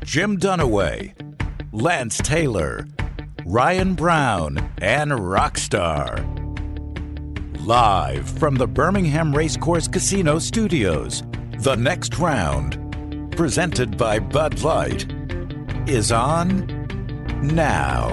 Jim Dunaway, Lance Taylor, Ryan Brown, and Rockstar. Live from the Birmingham Racecourse Casino Studios, the next round, presented by Bud Light, is on now.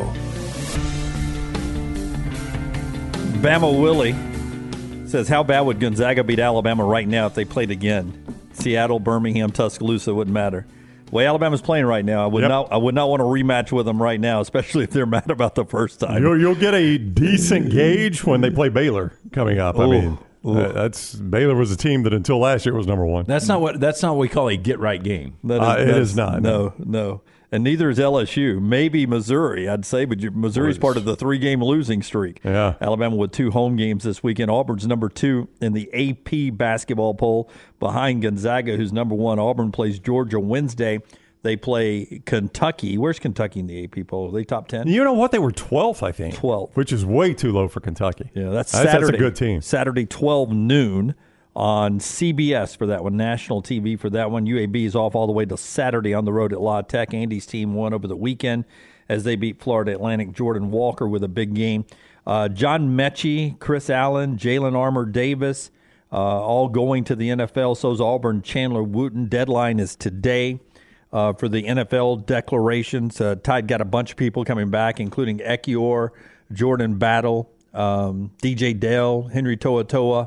Bama Willie says, how bad would Gonzaga beat Alabama right now if they played again? Seattle, Birmingham, Tuscaloosa, wouldn't matter. The way Alabama's playing right now, I would not want to rematch with them right now, especially if they're mad about the first time. You'll get a decent gauge when they play Baylor coming up. That's Baylor was a team that until last year was number one. That's not what we call a get-right game. It is not. No. And neither is LSU. Maybe Missouri, I'd say, but Missouri's part of the 3-game losing streak. Yeah. Alabama with 2 home games this weekend. Auburn's number 2 in the AP basketball poll behind Gonzaga, who's number 1. Auburn plays Georgia Wednesday. They play Kentucky. Where's Kentucky in the AP poll? Are they top 10? You know what? They were 12th, I think. 12th. Which is way too low for Kentucky. Yeah, that's Saturday. That's a good team. Saturday, 12 noon. On CBS for that one, national TV for that one. UAB is off all the way to Saturday on the road at La Tech. Andy's team won over the weekend as they beat Florida Atlantic. Jordan Walker with a big game. John Mechie, Chris Allen, Jalen Armour-Davis, all going to the NFL. So's Auburn, Chandler Wooten. Deadline is today for the NFL declarations. Tide got a bunch of people coming back, including Ekiyor, Jordan Battle, DJ Dale, Henry To'oTo'o,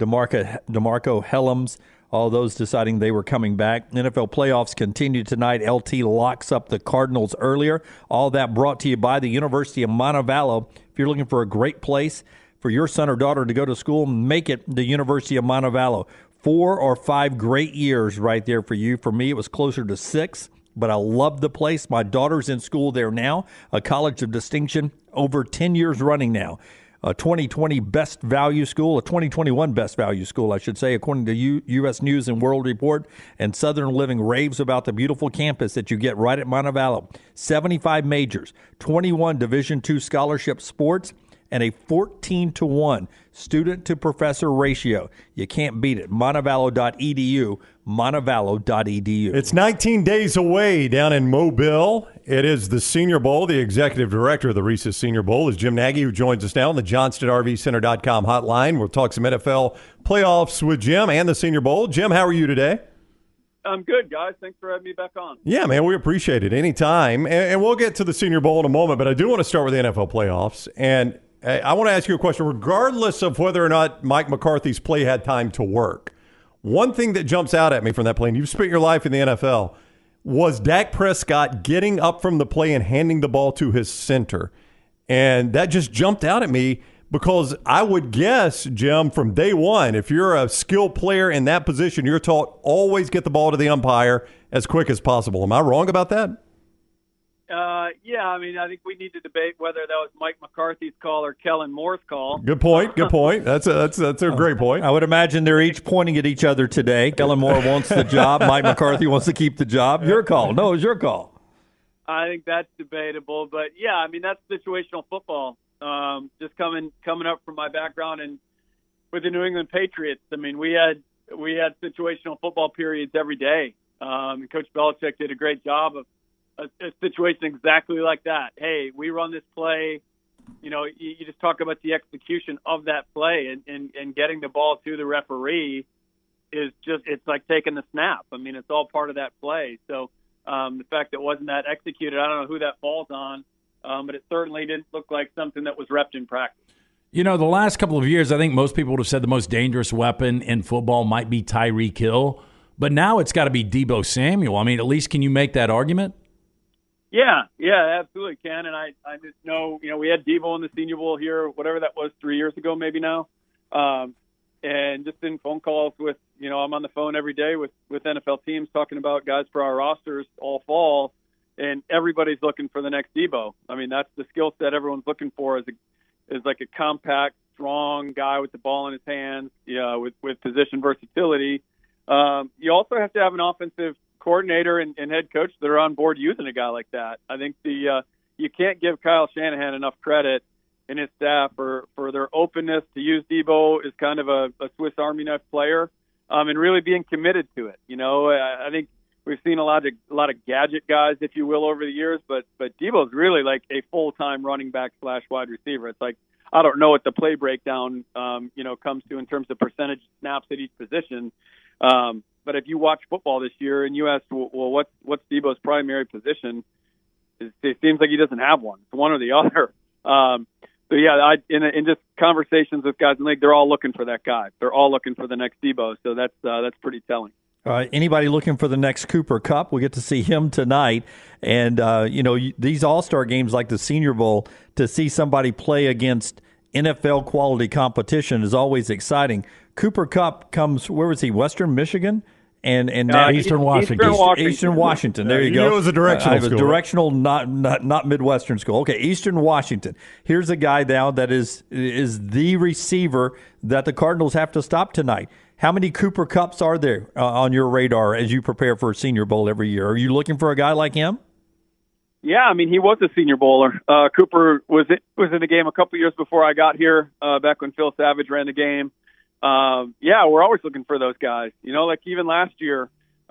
DeMarco Helms, all those deciding they were coming back. NFL playoffs continue tonight. LT locks up the Cardinals earlier. All that brought to you by the University of Montevallo. If you're looking for a great place for your son or daughter to go to school, make it the University of Montevallo. 4 or 5 great years right there for you. For me, it was closer to 6, but I love the place. My daughter's in school there now, a college of distinction, over 10 years running now. A 2020 Best Value School, a 2021 Best Value School, I should say, according to U.S. News and World Report. And Southern Living raves about the beautiful campus that you get right at Montevallo. 75 majors, 21 Division II scholarship sports, and a 14-to-1 student-to-professor ratio. You can't beat it. Montevallo.edu, Montevallo.edu. It's 19 days away down in Mobile. It is the Senior Bowl. The executive director of the Reese's Senior Bowl is Jim Nagy, who joins us now on the JohnstonRVCenter.com hotline. We'll talk some NFL playoffs with Jim and the Senior Bowl. Jim, how are you today? I'm good, guys. Thanks for having me back on. Yeah, man, we appreciate it anytime. And we'll get to the Senior Bowl in a moment, but I do want to start with the NFL playoffs. And I want to ask you a question, regardless of whether or not Mike McCarthy's play had time to work. One thing that jumps out at me from that play, and you've spent your life in the NFL, was Dak Prescott getting up from the play and handing the ball to his center. And that just jumped out at me because I would guess, Jim, from day one, if you're a skilled player in that position, you're taught always get the ball to the umpire as quick as possible. Am I wrong about that? Yeah, I mean, I think we need to debate whether that was Mike McCarthy's call or Kellen Moore's call. Good point. That's a great point. I would imagine they're each pointing at each other today. Kellen Moore wants the job. Mike McCarthy wants to keep the job. Your call. No, it's your call. I think that's debatable. But, yeah, I mean, that's situational football. Just coming up from my background and with the New England Patriots, I mean, we had situational football periods every day. And Coach Belichick did a great job of a situation exactly like that. Hey, we run this play. You know, you just talk about the execution of that play and getting the ball to the referee is just, it's like taking the snap. I mean, it's all part of that play. So the fact that it wasn't that executed, I don't know who that falls on, but it certainly didn't look like something that was repped in practice. You know, the last couple of years, I think most people would have said the most dangerous weapon in football might be Tyreek Hill, but now it's got to be Deebo Samuel. I mean, at least can you make that argument? Yeah, absolutely can. And I just know, you know, we had Deebo in the Senior Bowl here, whatever that was, 3 years ago maybe now. And just in phone calls with, you know, I'm on the phone every day with NFL teams talking about guys for our rosters all fall, and everybody's looking for the next Deebo. I mean, that's the skill set everyone's looking for is like a compact, strong guy with the ball in his hands, with position versatility. You also have to have an offensive coordinator and head coach that are on board using a guy like that. I think you can't give Kyle Shanahan enough credit and his staff for their openness to use Deebo as kind of a Swiss Army knife player, and really being committed to it. You know, I think we've seen a lot of gadget guys, if you will, over the years, but Deebo's really like a full-time running back / wide receiver. It's like, I don't know what the play breakdown, comes to in terms of percentage snaps at each position. But if you watch football this year and you ask, well, what's Deebo's primary position? It seems like he doesn't have one. It's one or the other. So yeah, in just conversations with guys in the league, they're all looking for that guy. They're all looking for the next Deebo. So that's pretty telling. All right. Anybody looking for the next Cooper Kupp? We get to see him tonight. And, these all-star games like the Senior Bowl, to see somebody play against NFL quality competition is always exciting. Cooper Kupp comes, where was he, Western Michigan? And now Eastern Washington. Eastern Washington. There you go. It was a directional school. Directional, not Midwestern school. Okay, Eastern Washington. Here's a guy now that is the receiver that the Cardinals have to stop tonight. How many Cooper Kupps are there on your radar as you prepare for a Senior Bowl every year? Are you looking for a guy like him? Yeah, I mean, he was a Senior Bowler. Cooper was in the game a couple years before I got here, back when Phil Savage ran the game. Yeah, we're always looking for those guys. Like even last year,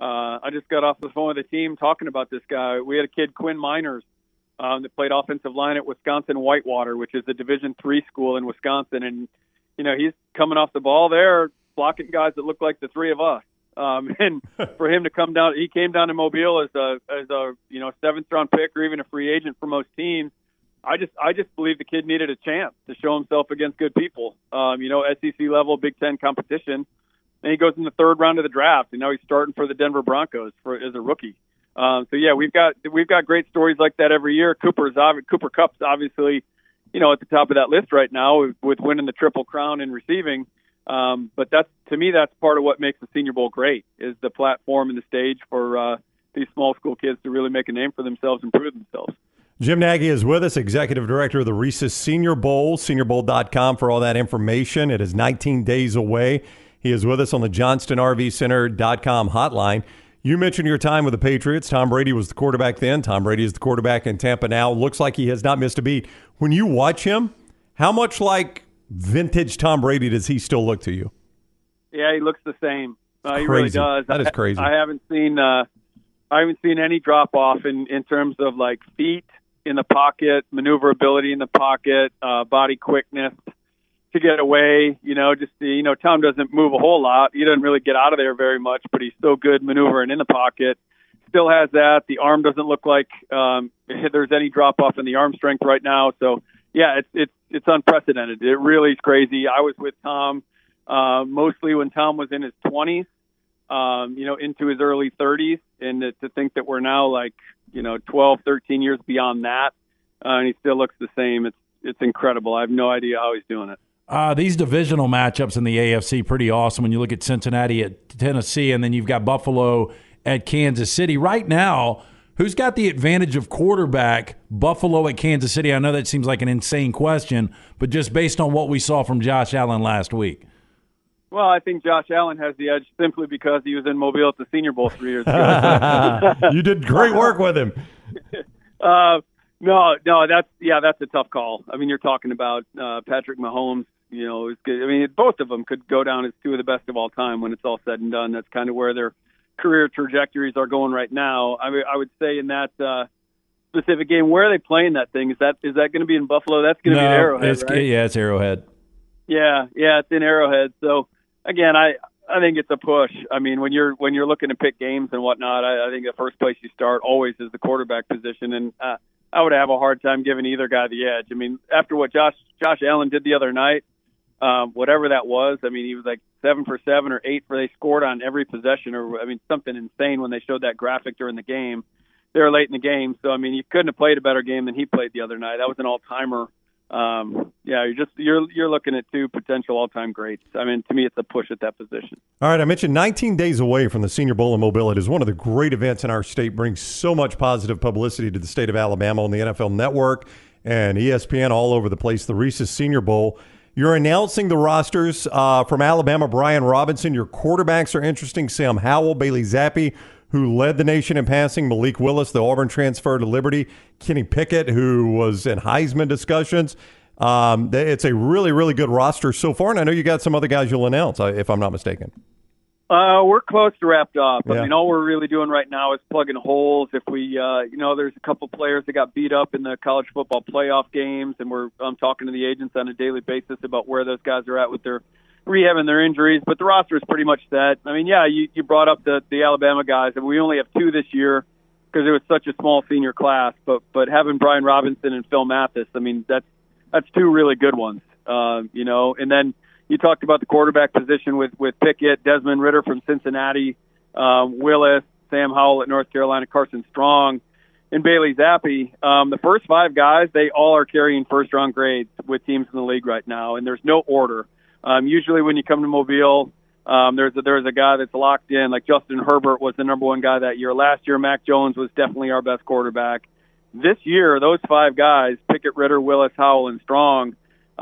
I just got off the phone with the team talking about this guy. We had a kid, Quinn Miners, that played offensive line at Wisconsin Whitewater, which is a Division III school in Wisconsin. And, he's coming off the ball there, blocking guys that look like the three of us. And for him to come down, he came down to Mobile as a seventh round pick or even a free agent for most teams. I just believe the kid needed a chance to show himself against good people. SEC level, Big Ten competition. And he goes in the third round of the draft, and now he's starting for the Denver Broncos as a rookie. So yeah, we've got great stories like that every year. Cooper Kupp's obviously, at the top of that list right now with winning the Triple Crown in receiving. But that's part of what makes the Senior Bowl great, is the platform and the stage for these small school kids to really make a name for themselves and prove themselves. Jim Nagy is with us, Executive Director of the Reese's Senior Bowl, seniorbowl.com for all that information. It is 19 days away. He is with us on the JohnstonRVCenter.com hotline. You mentioned your time with the Patriots. Tom Brady was the quarterback then. Tom Brady is the quarterback in Tampa now. Looks like he has not missed a beat. When you watch him, how much like vintage Tom Brady does he still look to you? Yeah, he looks the same. He really does. That is crazy. I haven't seen any drop off in terms of like feet in the pocket, maneuverability in the pocket, body quickness to get away. Tom doesn't move a whole lot. He doesn't really get out of there very much, but he's still good maneuvering in the pocket. Still has that. The arm doesn't look like there's any drop off in the arm strength right now. So yeah, it's unprecedented. It really is crazy. I was with Tom mostly when Tom was in his 20s, into his early 30s, and to think that we're now 12, 13 years beyond that, and he still looks the same. It's incredible. I have no idea how he's doing it. These divisional matchups in the AFC pretty awesome when you look at Cincinnati at Tennessee, and then you've got Buffalo at Kansas City. Right now, who's got the advantage of quarterback, Buffalo at Kansas City? I know that seems like an insane question, but just based on what we saw from Josh Allen last week. Well, I think Josh Allen has the edge simply because he was in Mobile at the Senior Bowl 3 years ago. You did great work with him. No, that's a tough call. I mean, you're talking about Patrick Mahomes. Is good. I mean, both of them could go down as two of the best of all time when it's all said and done. That's kind of where their career trajectories are going right now. I would say in that specific game, where are they playing that thing? Is that going to be in Buffalo? That's going to be in Arrowhead, right? Yeah, it's Arrowhead. Yeah, it's in Arrowhead. So again, I think it's a push. I mean, when you're looking to pick games and whatnot, I think the first place you start always is the quarterback position, and I would have a hard time giving either guy the edge. I mean, after what Josh Allen did the other night, whatever that was, I mean, he was like 7 for 7 or 8 for they scored on every possession, or I mean, something insane when they showed that graphic during the game. They were late in the game, so I mean, you couldn't have played a better game than he played the other night. That was an all-timer. You're looking at two potential all-time greats. I mean, to me, it's a push at that position. All right, I mentioned 19 days away from the Senior Bowl in Mobile. It is one of the great events in our state, brings so much positive publicity to the state of Alabama on the NFL Network and ESPN all over the place, the Reese's Senior Bowl. You're announcing the rosters from Alabama. Brian Robinson. Your quarterbacks are interesting. Sam Howell, Bailey Zappi, who led the nation in passing, Malik Willis, the Auburn transfer to Liberty, Kenny Pickett, who was in Heisman discussions. It's a really, really good roster so far, and I know you got some other guys you'll announce, if I'm not mistaken. We're close to wrapped up. Yeah. I mean, all we're really doing right now is plugging holes. If we, there's a couple players that got beat up in the college football playoff games, and I'm talking to the agents on a daily basis about where those guys are at with their rehab and their injuries. But the roster is pretty much set. I mean, yeah, you brought up the Alabama guys, and we only have 2 this year because it was such a small senior class. But having Brian Robinson and Phil Mathis, I mean, that's 2 really good ones. And then you talked about the quarterback position with Pickett, Desmond Ridder from Cincinnati, Willis, Sam Howell at North Carolina, Carson Strong, and Bailey Zappi. The first 5 guys, they all are carrying first-round grades with teams in the league right now, and there's no order. Usually when you come to Mobile, there's a guy that's locked in, like Justin Herbert was the number 1 guy that year. Last year, Mac Jones was definitely our best quarterback. This year, those 5 guys, Pickett, Ridder, Willis, Howell, and Strong,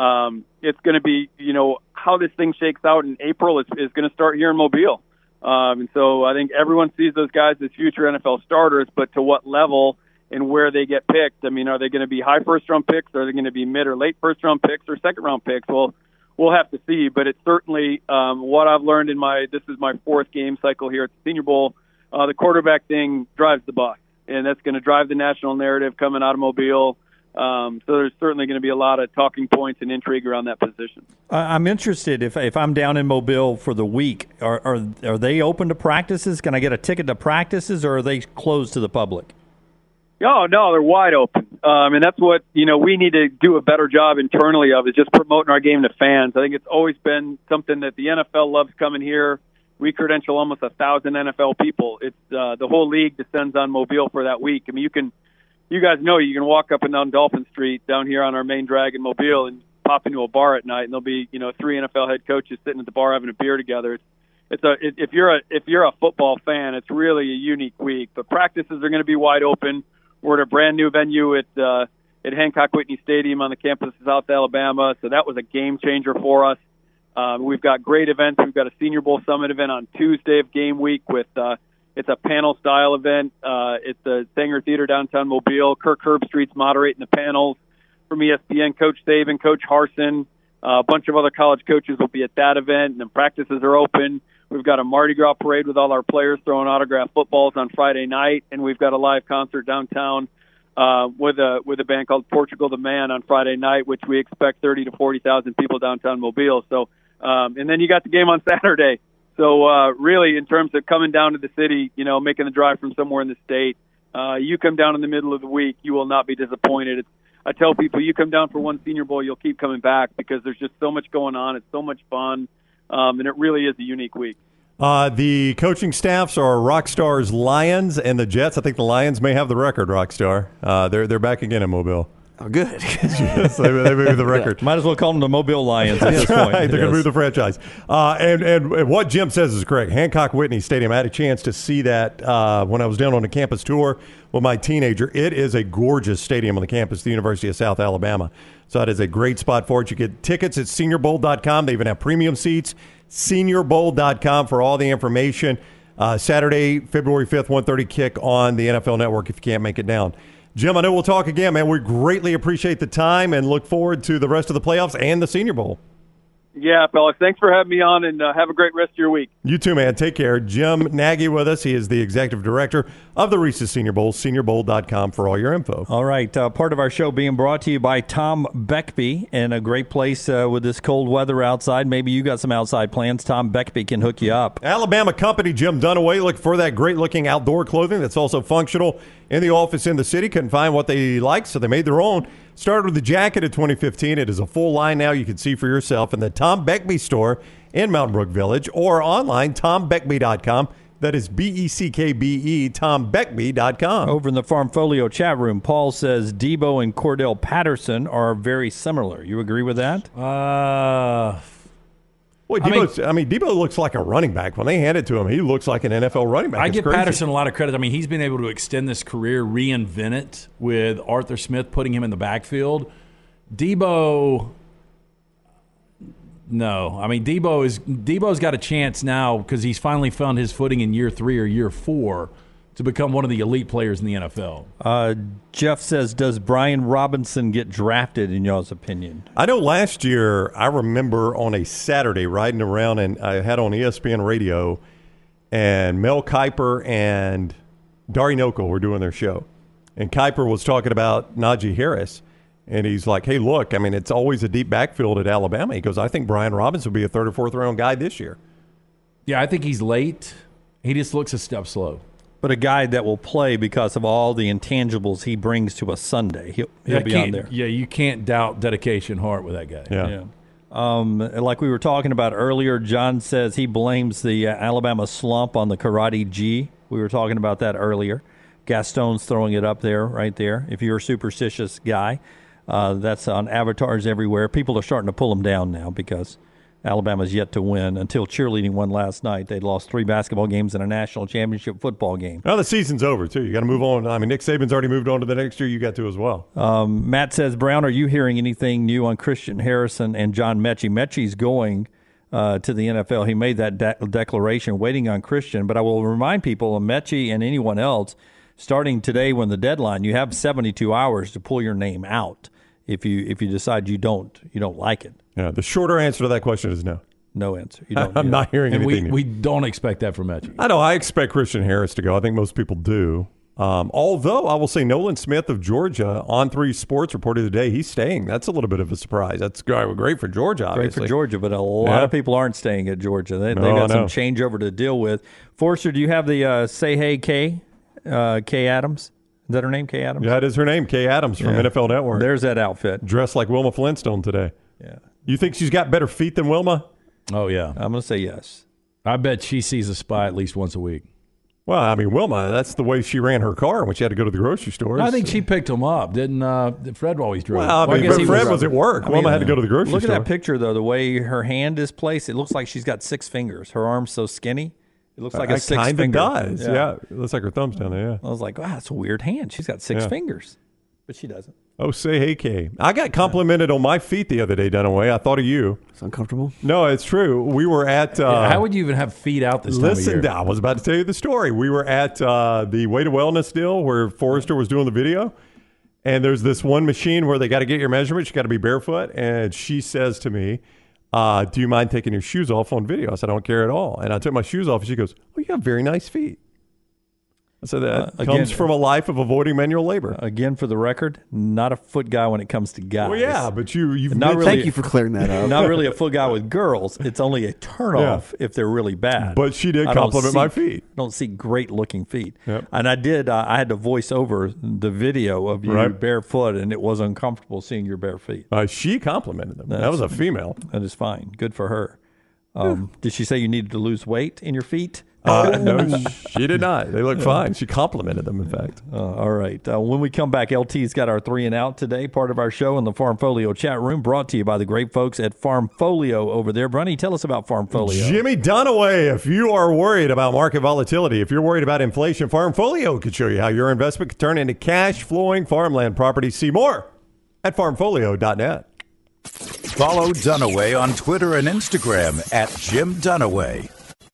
it's going to be, how this thing shakes out in April is going to start here in Mobile. And so I think everyone sees those guys as future NFL starters, but to what level and where they get picked. I mean, are they going to be high first-round picks? Are they going to be mid or late first-round picks or second-round picks? Well, we'll have to see, but it's certainly what I've learned this is my 4th game cycle here at the Senior Bowl. The quarterback thing drives the bus, and that's going to drive the national narrative coming out of Mobile. So there's certainly going to be a lot of talking points and intrigue around that position. I'm interested if I'm down in Mobile for the week, are they open to practices? Can I get a ticket to practices, or are they closed to the public? Oh, no, they're wide open. And that's what, we need to do a better job internally of, is just promoting our game to fans. I think it's always been something that the NFL loves coming here. We credential almost 1,000 NFL people. It's the whole league descends on Mobile for that week. I mean, you guys know you can walk up and down Dolphin Street down here on our main drag in Mobile and pop into a bar at night, and there'll be 3 NFL head coaches sitting at the bar having a beer together. If you're a football fan, it's really a unique week. But practices are going to be wide open. We're at a brand new venue at Hancock Whitney Stadium on the campus of South Alabama, so that was a game changer for us. We've got great events. We've got a Senior Bowl Summit event on Tuesday of game week with it's a panel-style event. It's the Sanger Theater downtown Mobile. Kirk Herbstreit's moderating the panels from ESPN. Coach Saban, Coach Harsin, a bunch of other college coaches will be at that event, and the practices are open. We've got a Mardi Gras parade with all our players throwing autographed footballs on Friday night, and we've got a live concert downtown with a band called Portugal the Man on Friday night, which we expect 30 to 40,000 people downtown Mobile. So, and then you got the game on Saturday. So really, in terms of coming down to the city, making the drive from somewhere in the state, you come down in the middle of the week, you will not be disappointed. I tell people, you come down for one Senior Bowl, you'll keep coming back because there's just so much going on. It's so much fun, and it really is a unique week. The coaching staffs are Rockstars, Lions, and the Jets. I think the Lions may have the record, Rockstar. They're back again in Mobile. Oh, good. Yes, they moved the record. Might as well call them the Mobile Lions at this point. Right. They're going to move the franchise. And what Jim says is correct. Hancock Whitney Stadium, I had a chance to see that when I was down on a campus tour with my teenager. It is a gorgeous stadium on the campus of the University of South Alabama. So that is a great spot for it. You get tickets at seniorbowl.com. They even have premium seats. Seniorbowl.com for all the information. Saturday, February 5th, 1:30 kick on the NFL Network if you can't make it down. Jim, I know we'll talk again, man. We greatly appreciate the time and look forward to the rest of the playoffs and the Senior Bowl. Yeah, fellas. Thanks for having me on, and have a great rest of your week. You too, man. Take care. Jim Nagy with us. He is the executive director of the Reese's Senior Bowl, seniorbowl.com for all your info. All right. Part of our show being brought to you by Tom Beckby, and a great place with this cold weather outside. Maybe you got some outside plans. Tom Beckby can hook you up. Alabama company Jim Dunaway looking for that great-looking outdoor clothing that's also functional in the office in the city. Couldn't find what they liked, so they made their own. Started with the jacket in 2015. It is a full line now. You can see for yourself in the Tom Beckby store in Mountain Brook Village or online, tombeckby.com. That is BECKBE, tombeckby.com. Over in the Farmfolio chat room, Paul says Debo and Cordell Patterson are very similar. You agree with that? Well, Debo looks like a running back. When they hand it to him, he looks like an NFL running back. I give Patterson a lot of credit. I mean, he's been able to extend this career, reinvent it with Arthur Smith putting him in the backfield. Debo, no. I mean, Debo's got a chance now because he's finally found his footing in year 3 or year 4 to become one of the elite players in the NFL. Jeff says, does Brian Robinson get drafted, in y'all's opinion? I know last year, I remember on a Saturday riding around, and I had on ESPN radio, and Mel Kiper and Dari Nokul were doing their show. And Kiper was talking about Najee Harris. And he's like, hey, look, I mean, it's always a deep backfield at Alabama. He goes, I think Brian Robinson will be a 3rd or 4th round guy this year. Yeah, I think he's late. He just looks a step slow. But a guy that will play because of all the intangibles he brings to a Sunday. He'll be on there. Yeah, you can't doubt dedication, heart with that guy. Yeah. Like we were talking about earlier, John says he blames the Alabama slump on the Karate G. We were talking about that earlier. Gaston's throwing it up there, right there. If you're a superstitious guy, that's on avatars everywhere. People are starting to pull them down now because Alabama's yet to win. Until cheerleading won last night, they'd lost 3 basketball games and a national championship football game. Well, the season's over, too. You got to move on. I mean, Nick Saban's already moved on to the next year. You got to as well. Matt says, Brown, are you hearing anything new on Christian Harrison and John Mechie? Mechie's going to the NFL. He made that declaration, waiting on Christian. But I will remind people, Mechie and anyone else, starting today when the deadline, you have 72 hours to pull your name out if you decide you don't like it. Yeah, the shorter answer to that question is no. No answer. You don't. I'm not hearing anything new. We don't expect that from Mechie. I know. I expect Christian Harris to go. I think most people do. Although I will say Nolan Smith of Georgia on 3 Sports reported today he's staying. That's a little bit of a surprise. That's great for Georgia, obviously. Great for Georgia, but a lot of people aren't staying at Georgia. They've got some changeover to deal with. Forster, do you have the Say Hey Kay Adams? Is that her name, Kay Adams? Yeah, that is her name, Kay Adams from NFL Network. There's that outfit. Dressed like Wilma Flintstone today. Yeah. You think she's got better feet than Wilma? Oh, yeah. I'm going to say yes. I bet she sees a spy at least once a week. Well, I mean, Wilma, that's the way she ran her car when she had to go to the grocery store. I think she picked him up. Didn't Fred always drove? Well, I mean, Fred was at work. Wilma had to go to the grocery store. Look at that picture, though. The way her hand is placed, it looks like she's got 6 fingers. Her arm's so skinny. It looks like a 6 finger. It kind of does, yeah. It looks like her thumb's down there, yeah. I was like, wow, that's a weird hand. She's got 6 fingers. But she doesn't. Oh, say hey, Kay. I got complimented on my feet the other day, Dunaway. I thought of you. It's uncomfortable. No, it's true. We were at... how would you even have feet out this time of year? Listen, I was about to tell you the story. We were at the Way to Wellness deal where Forrester was doing the video. And there's this one machine where they got to get your measurements. You got to be barefoot. And she says to me, do you mind taking your shoes off on video? I said, I don't care at all. And I took my shoes off and she goes, oh, you have very nice feet. So that comes from a life of avoiding manual labor. Again, for the record, not a foot guy when it comes to guys. Well, yeah, but you've not really, thank you for clearing that up. Not really a foot guy with girls. It's only a turnoff if they're really bad. But she did compliment my feet. Don't see great looking feet. Yep. And I did. I had to voice over the video of you barefoot, and it was uncomfortable seeing your bare feet. She complimented them. That was a female. That is fine. Good for her. Did she say you needed to lose weight in your feet? No, she did not. They look fine. She complimented them, in fact. All right. When we come back, LT's got our 3 and Out today, part of our show in the Farmfolio chat room, brought to you by the great folks at Farmfolio over there. Brunny, tell us about Farmfolio. Jimmy Dunaway, if you are worried about market volatility, if you're worried about inflation, Farmfolio could show you how your investment could turn into cash-flowing farmland property. See more at farmfolio.net. Follow Dunaway on Twitter and Instagram at Jim Dunaway.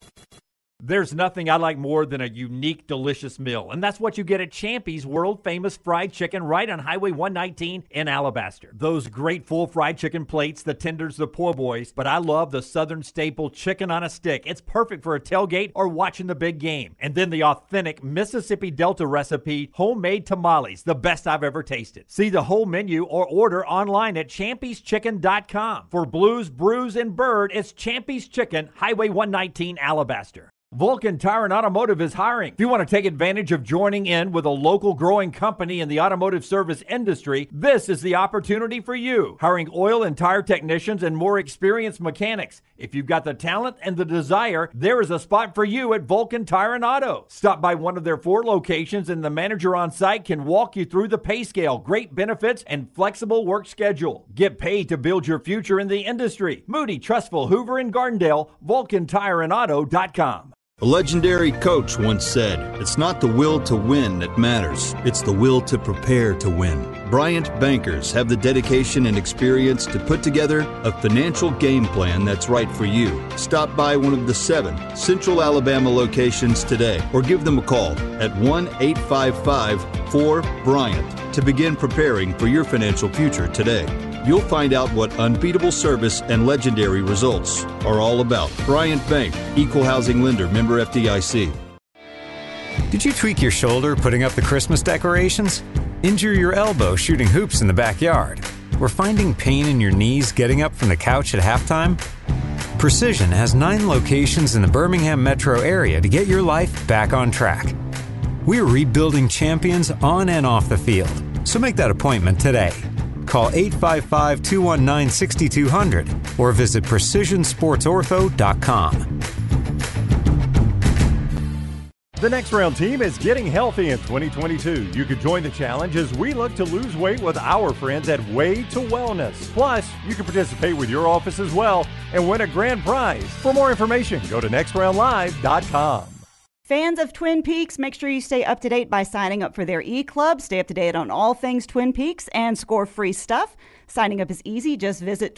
There's nothing I like more than a unique, delicious meal, and that's what you get at Champy's world-famous fried chicken right on Highway 119 in Alabaster. Those great full fried chicken plates, the tenders, the po' boys, but I love the Southern staple chicken on a stick. It's perfect for a tailgate or watching the big game. And then the authentic Mississippi Delta recipe, homemade tamales, the best I've ever tasted. See the whole menu or order online at champy'schicken.com. For Blues, Brews, and Bird, it's Champy's Chicken, Highway 119, Alabaster. Vulcan Tire and Automotive is hiring. If you want to take advantage of joining in with a local growing company in the automotive service industry, this is the opportunity for you. Hiring oil and tire technicians and more experienced mechanics. If you've got the talent and the desire, there is a spot for you at Vulcan Tire and Auto. Stop by one of their 4 locations and the manager on site can walk you through the pay scale, great benefits, and flexible work schedule. Get paid to build your future in the industry. Moody, Trustful, Hoover, and Gardendale, VulcanTireandAuto.com. A legendary coach once said, "It's not the will to win that matters, it's the will to prepare to win." Bryant Bankers have the dedication and experience to put together a financial game plan that's right for you. Stop by one of the 7 Central Alabama locations today or give them a call at 1-855-4-BRYANT to begin preparing for your financial future today. You'll find out what unbeatable service and legendary results are all about. Bryant Bank, Equal Housing Lender, member FDIC. Did you tweak your shoulder putting up the Christmas decorations? Injure your elbow shooting hoops in the backyard? Or finding pain in your knees getting up from the couch at halftime? Precision has 9 locations in the Birmingham metro area to get your life back on track. We're rebuilding champions on and off the field, so make that appointment today. Call 855-219-6200 or visit precisionsportsortho.com. The Next Round team is getting healthy in 2022. You could join the challenge as we look to lose weight with our friends at Way to Wellness. Plus, you can participate with your office as well and win a grand prize. For more information, go to nextroundlive.com. Fans of Twin Peaks, make sure you stay up to date by signing up for their e-club. Stay up to date on all things Twin Peaks and score free stuff. Signing up is easy. Just visit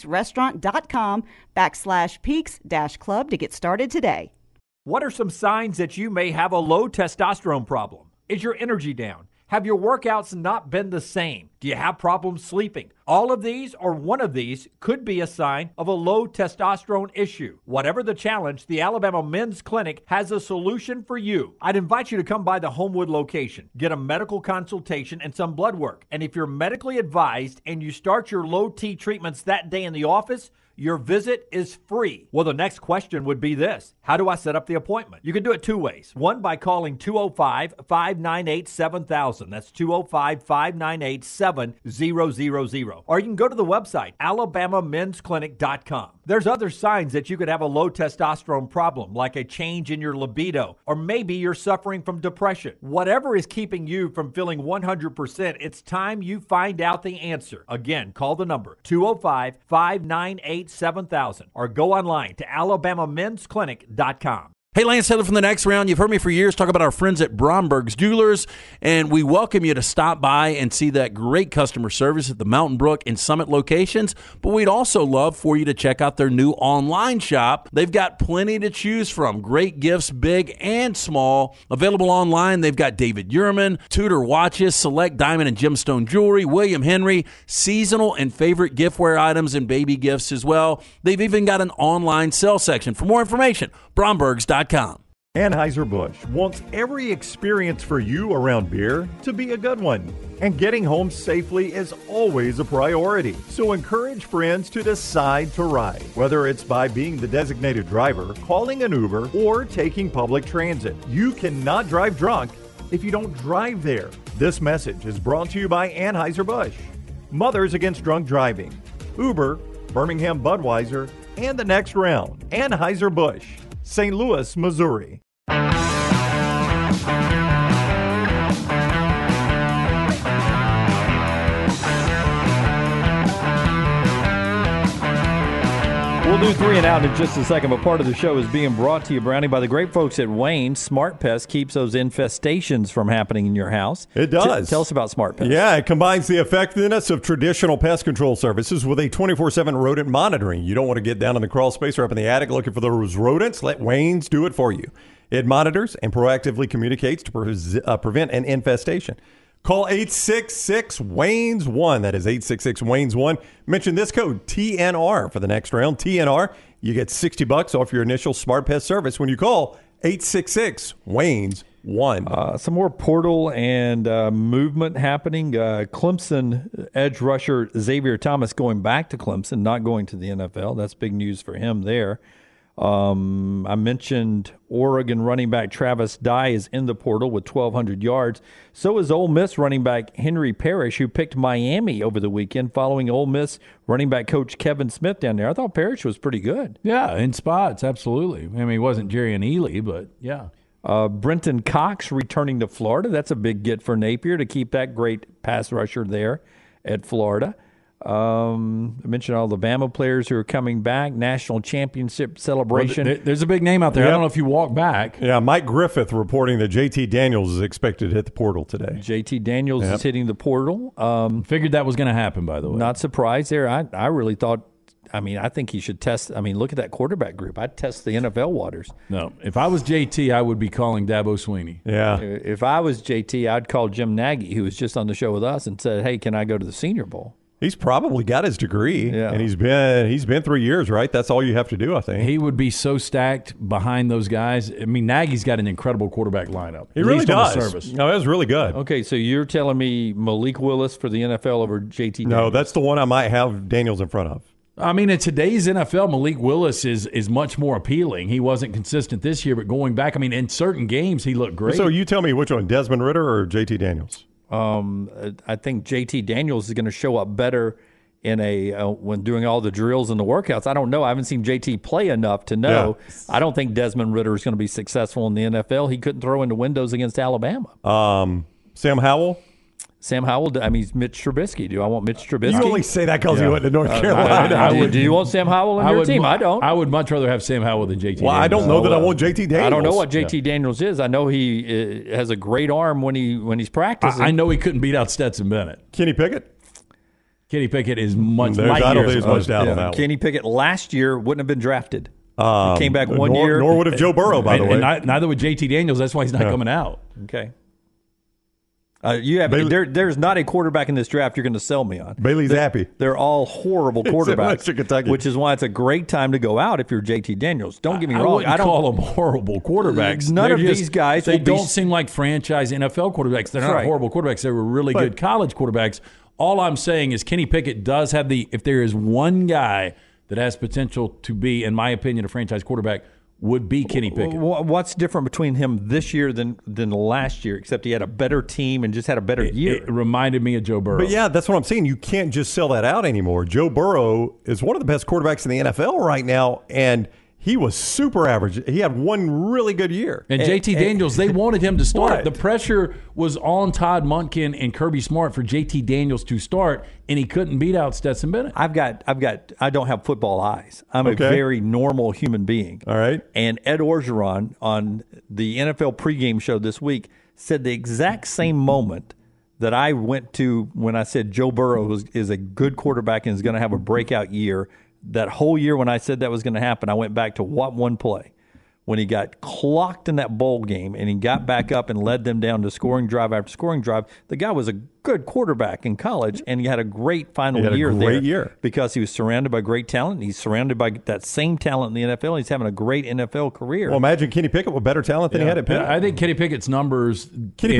twinpeaksrestaurant.com/peaks-club to get started today. What are some signs that you may have a low testosterone problem? Is your energy down? Have your workouts not been the same? Do you have problems sleeping? All of these or one of these could be a sign of a low testosterone issue. Whatever the challenge, the Alabama Men's Clinic has a solution for you. I'd invite you to come by the Homewood location, get a medical consultation and some blood work. And if you're medically advised and you start your low T treatments that day in the office, your visit is free. Well, the next question would be this. How do I set up the appointment? You can do it 2 ways. One, by calling 205-598-7000. That's 205-598-7000. Or you can go to the website, alabamamensclinic.com. There's other signs that you could have a low testosterone problem, like a change in your libido, or maybe you're suffering from depression. Whatever is keeping you from feeling 100%, it's time you find out the answer. Again, call the number 205-598-7000 or go online to alabamamensclinic.com. Hey, Lance Taylor from The Next Round. You've heard me for years talk about our friends at Bromberg's Jewelers, and we welcome you to stop by and see that great customer service at the Mountain Brook and Summit locations, but we'd also love for you to check out their new online shop. They've got plenty to choose from. Great gifts, big and small. Available online, they've got David Yurman, Tudor watches, select diamond and gemstone jewelry, William Henry, seasonal and favorite giftware items and baby gifts as well. They've even got an online sale section. For more information, Brombergs.com. Anheuser-Busch wants every experience for you around beer to be a good one. And getting home safely is always a priority. So encourage friends to decide to ride, whether it's by being the designated driver, calling an Uber, or taking public transit. You cannot drive drunk if you don't drive there. This message is brought to you by Anheuser-Busch, Mothers Against Drunk Driving, Uber, Birmingham Budweiser, and The Next Round. Anheuser-Busch, St. Louis, Missouri. We'll do 3 and Out in just a second, but part of the show is being brought to you, Brownie, by the great folks at Wayne. Smart Pest keeps those infestations from happening in your house. It does. Tell us about Smart Pest. Yeah, it combines the effectiveness of traditional pest control services with a 24/7 rodent monitoring. You don't want to get down in the crawl space or up in the attic looking for those rodents. Let Wayne's do it for you. It monitors and proactively communicates to prevent an infestation. Call 866-WAYNES-1. That is 866-WAYNES-1. Mention this code TNR for The Next Round. TNR. You get $60 off your initial Smart Pest service when you call 866-WAYNES-1. Some more portal and movement happening. Clemson edge rusher Xavier Thomas going back to Clemson, not going to the NFL. That's big news for him there. I mentioned Oregon running back Travis Dye is in the portal with 1,200 yards. So is Ole Miss running back Henry Parrish, who picked Miami over the weekend following Ole Miss running back coach Kevin Smith down there. I thought Parrish was pretty good. Yeah, in spots, absolutely. I mean, he wasn't Jerry and Ely, but yeah. Brenton Cox returning to Florida. That's a big get for Napier to keep that great pass rusher there at Florida. I mentioned all the Bama players who are coming back, national championship celebration. Well, there's a big name out there. Yep. I don't know if you walk back. Yeah, Mike Griffith reporting that JT Daniels is expected to hit the portal today. JT Daniels is hitting the portal. Figured that was going to happen, by the way. Not surprised there. I really thought, I think he should test. Look at that quarterback group. I'd test the NFL waters. No, if I was JT, I would be calling Dabo Swinney. Yeah. If I was JT, I'd call Jim Nagy, who was just on the show with us, and said, hey, can I go to the Senior Bowl? He's probably got his degree, Yeah. and he's been 3 years, right? That's all you have to do, I think. He would be so stacked behind those guys. I mean, Nagy's got an incredible quarterback lineup. He really least on the does. service. No, that was really good. Okay, so you're telling me Malik Willis for the NFL over JT Daniels? No, that's the one I might have Daniels in front of. I mean, in today's NFL, Malik Willis is much more appealing. He wasn't consistent this year, but going back, I mean, in certain games, he looked great. So you tell me which one, Desmond Ridder or JT Daniels? I think JT Daniels is going to show up better in when doing all the drills and the workouts. I don't know. I haven't seen JT play enough to know. Yeah. I don't think Desmond Ridder is going to be successful in the NFL. He couldn't throw into windows against Alabama. Sam Howell? Sam Howell, I mean, Mitch Trubisky. Do I want Mitch Trubisky? You only say that because he went to North Carolina. Do you want Sam Howell on your team? I don't. I would much rather have Sam Howell than JT. Well, Daniels. I don't know that I want JT Daniels. I don't know what JT Daniels is. I know he has a great arm when he's practicing. I know he couldn't beat out Stetson Bennett. Kenny Pickett? Kenny Pickett is much. I don't think there's much doubt on that one. Kenny Pickett last year wouldn't have been drafted. He came back one year. Nor would have Joe Burrow, by the way. And neither would JT Daniels. That's why he's not coming out. Okay. There's not a quarterback in this draft you're going to sell me on. Bailey Zappi. They're all horrible quarterbacks, Western Kentucky. which is why it's a great time to go out if you're JT Daniels. Don't get me wrong. I don't call them horrible quarterbacks. None of these guys They will be- don't seem like franchise NFL quarterbacks. They're not Right. horrible quarterbacks. They were really good college quarterbacks. All I'm saying is Kenny Pickett does have if there is one guy that has potential to be, in my opinion, a franchise quarterback, would be Kenny Pickett. What's different between him this year than last year, except he had a better team and just had a better year? It reminded me of Joe Burrow. But yeah, that's what I'm saying. You can't just sell that out anymore. Joe Burrow is one of the best quarterbacks in the NFL right now, and he was super average. He had one really good year. And JT Daniels, they wanted him to start. Right. The pressure was on Todd Monken and Kirby Smart for JT Daniels to start, and he couldn't beat out Stetson Bennett. I don't have football eyes. I'm a Okay. very normal human being. All right. And Ed Orgeron on the NFL pregame show this week said the exact same moment that I went to when I said Joe Burrow is a good quarterback and is going to have a breakout year. That whole year when I said that was going to happen, I went back to one play when he got clocked in that bowl game and he got back up and led them down to scoring drive after scoring drive. The guy was a good quarterback in college, and he had a great final year there because he was surrounded by great talent. He's surrounded by that same talent in the NFL. He's having a great NFL career. Well, imagine Kenny Pickett with better talent than he had at Pitt. I think Kenny Pickett's numbers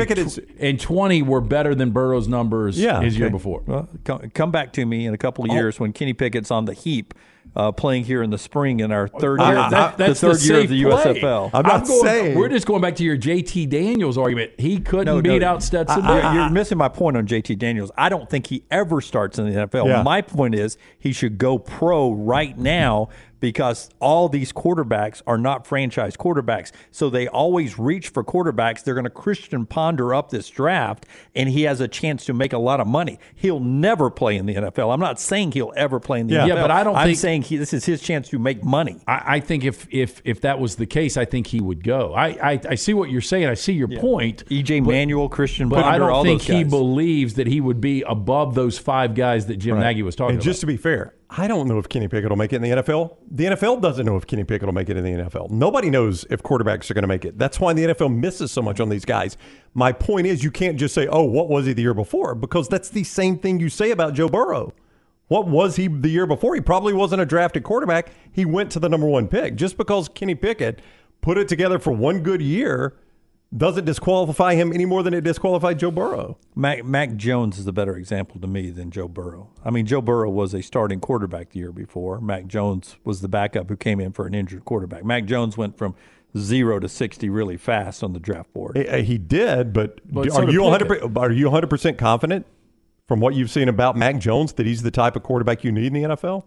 in 20 were better than Burrow's numbers his year before. Well, come back to me in a couple of years when Kenny Pickett's on the heap playing here in the spring in our third year, that's the third year of the play. USFL. I'm not saying. We're just going back to your JT Daniels argument. He couldn't beat out Stetson Bennett. You're missing my point on JT Daniels. I don't think he ever starts in the NFL. Yeah. My point is he should go pro right now because all these quarterbacks are not franchise quarterbacks. So they always reach for quarterbacks. They're going to Christian Ponder up this draft, and he has a chance to make a lot of money. He'll never play in the NFL. I'm not saying he'll ever play in the NFL. Yeah, but I'm saying this is his chance to make money. I think if that was the case, I think he would go. I see what you're saying. I see your point. E.J. Manuel, Christian But Ponder, I don't all think those guys. he believes that he would be above those five guys that Jim Nagy was talking And about. just to be fair, I don't know if Kenny Pickett will make it in the NFL. The NFL doesn't know if Kenny Pickett will make it in the NFL. Nobody knows if quarterbacks are going to make it. That's why the NFL misses so much on these guys. My point is you can't just say, oh, what was he the year before? Because that's the same thing you say about Joe Burrow. What was he the year before? He probably wasn't a drafted quarterback. He went to the number one pick. Just because Kenny Pickett put it together for one good year doesn't disqualify him any more than it disqualified Joe Burrow. Mac Jones is a better example to me than Joe Burrow. I mean, Joe Burrow was a starting quarterback the year before. Mac Jones was the backup who came in for an injured quarterback. Mac Jones went from 0 to 60 really fast on the draft board. He did, but so are you did 100% confident from what you've seen about Mac Jones that he's the type of quarterback you need in the NFL?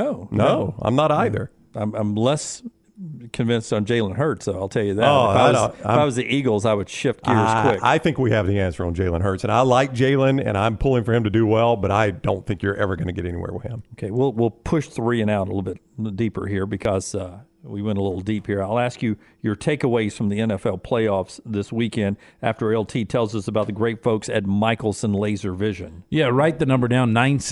No, I'm not either. I'm less convinced on Jalen Hurts, so I'll tell you that. Oh, if I was the Eagles, I would shift gears quick. I think we have the answer on Jalen Hurts, and I like Jalen, and I'm pulling for him to do well, but I don't think you're ever going to get anywhere with him. Okay, we'll push 3 and out a little bit deeper here because we went a little deep here. I'll ask you your takeaways from the NFL playoffs this weekend after LT tells us about the great folks at Michelson Laser Vision. Yeah, write the number down,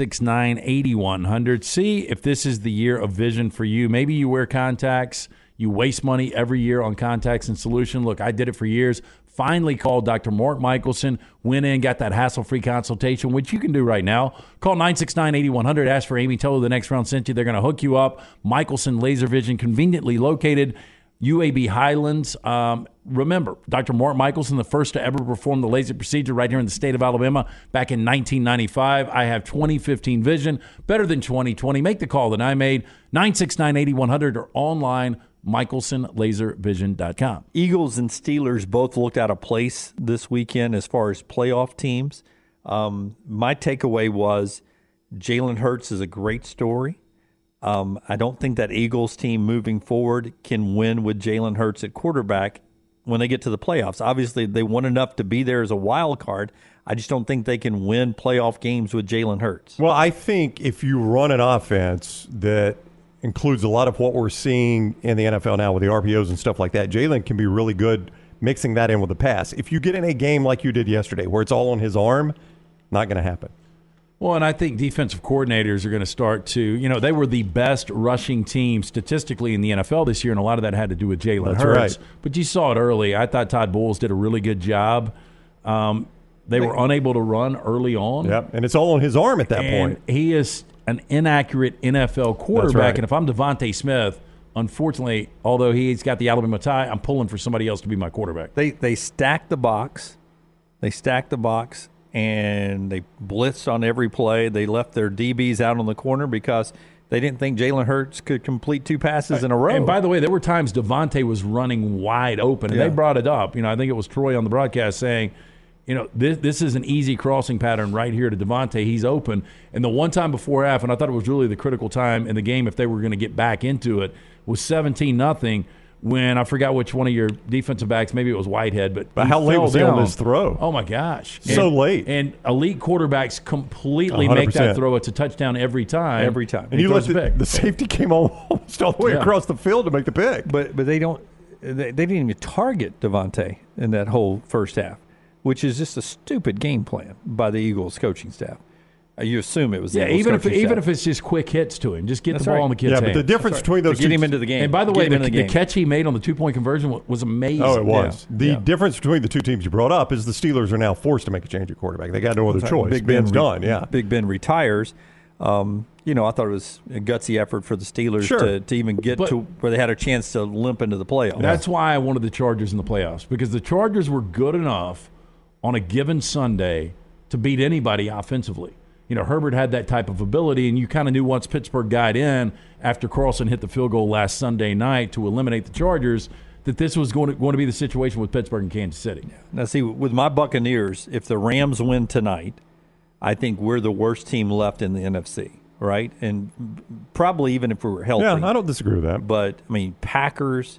969-8100. See if this is the year of vision for you. Maybe you wear contacts. You waste money every year on contacts and solution. Look, I did it for years. finally called Dr. Mark Michelson, went in, got that hassle-free consultation, which you can do right now. Call 969-8100, ask for Amy, tell her the Next Round sent you. They're going to hook you up. Michelson Laser Vision, conveniently located UAB Highlands. Remember, Dr. Mark Michelson, the first to ever perform the LASIK procedure right here in the state of Alabama back in 1995. I have 20/15 vision, better than 20/20. Make the call that I made, 969-8100 or online, MichelsonLaserVision.com. Eagles and Steelers both looked out of place this weekend as far as playoff teams. My takeaway was Jalen Hurts is a great story. I don't think that Eagles team moving forward can win with Jalen Hurts at quarterback when they get to the playoffs. Obviously, they won enough to be there as a wild card. I just don't think they can win playoff games with Jalen Hurts. Well, I think if you run an offense that includes a lot of what we're seeing in the NFL now with the RPOs and stuff like that, Jalen can be really good mixing that in with the pass. If you get in a game like you did yesterday where it's all on his arm, not going to happen. Well, and I think defensive coordinators are going to start to, they were the best rushing team statistically in the NFL this year, and a lot of that had to do with Jalen Hurts. Right. But you saw it early. I thought Todd Bowles did a really good job. They were unable to run early on. Yep, and it's all on his arm at that point. He is an inaccurate NFL quarterback, right. And if I'm Devontae Smith, unfortunately, although he's got the Alabama tie, I'm pulling for somebody else to be my quarterback. They stacked the box. And they blitzed on every play. They left their DBs out on the corner because they didn't think Jalen Hurts could complete 2 passes in a row. And by the way, there were times Devontae was running wide open, and they brought it up. I think it was Troy on the broadcast saying, this is an easy crossing pattern right here to Devontae. He's open. And the one time before half, and I thought it was really the critical time in the game if they were going to get back into it, was 17-0. When I forgot which one of your defensive backs, maybe it was Whitehead, but how late was he on this throw? Oh my gosh, so late! And elite quarterbacks completely 100%. Make that throw. It's a touchdown every time. And you let the safety came almost all the way across the field to make the pick. But they don't. They didn't even target Devontae in that whole first half, which is just a stupid game plan by the Eagles coaching staff. You assume it was the Eagles even if it's just quick hits to him, just get the ball in the kid's hands. But the difference between those get him into the game. And by the way, the catch he made on the 2-point conversion was amazing. Oh, it was. The difference between the two teams you brought up is the Steelers are now forced to make a change at quarterback. They got no other choice. Big Ben's done. Yeah, Big Ben retires. I thought it was a gutsy effort for the Steelers to even get to where they had a chance to limp into the playoffs. That's why I wanted the Chargers in the playoffs, because the Chargers were good enough on a given Sunday to beat anybody offensively. Herbert had that type of ability, and you kind of knew once Pittsburgh got in after Carlson hit the field goal last Sunday night to eliminate the Chargers that this was going to be the situation with Pittsburgh and Kansas City. Now, see, with my Buccaneers, if the Rams win tonight, I think we're the worst team left in the NFC, right? And probably even if we were healthy. Yeah, I don't disagree with that. But, Packers,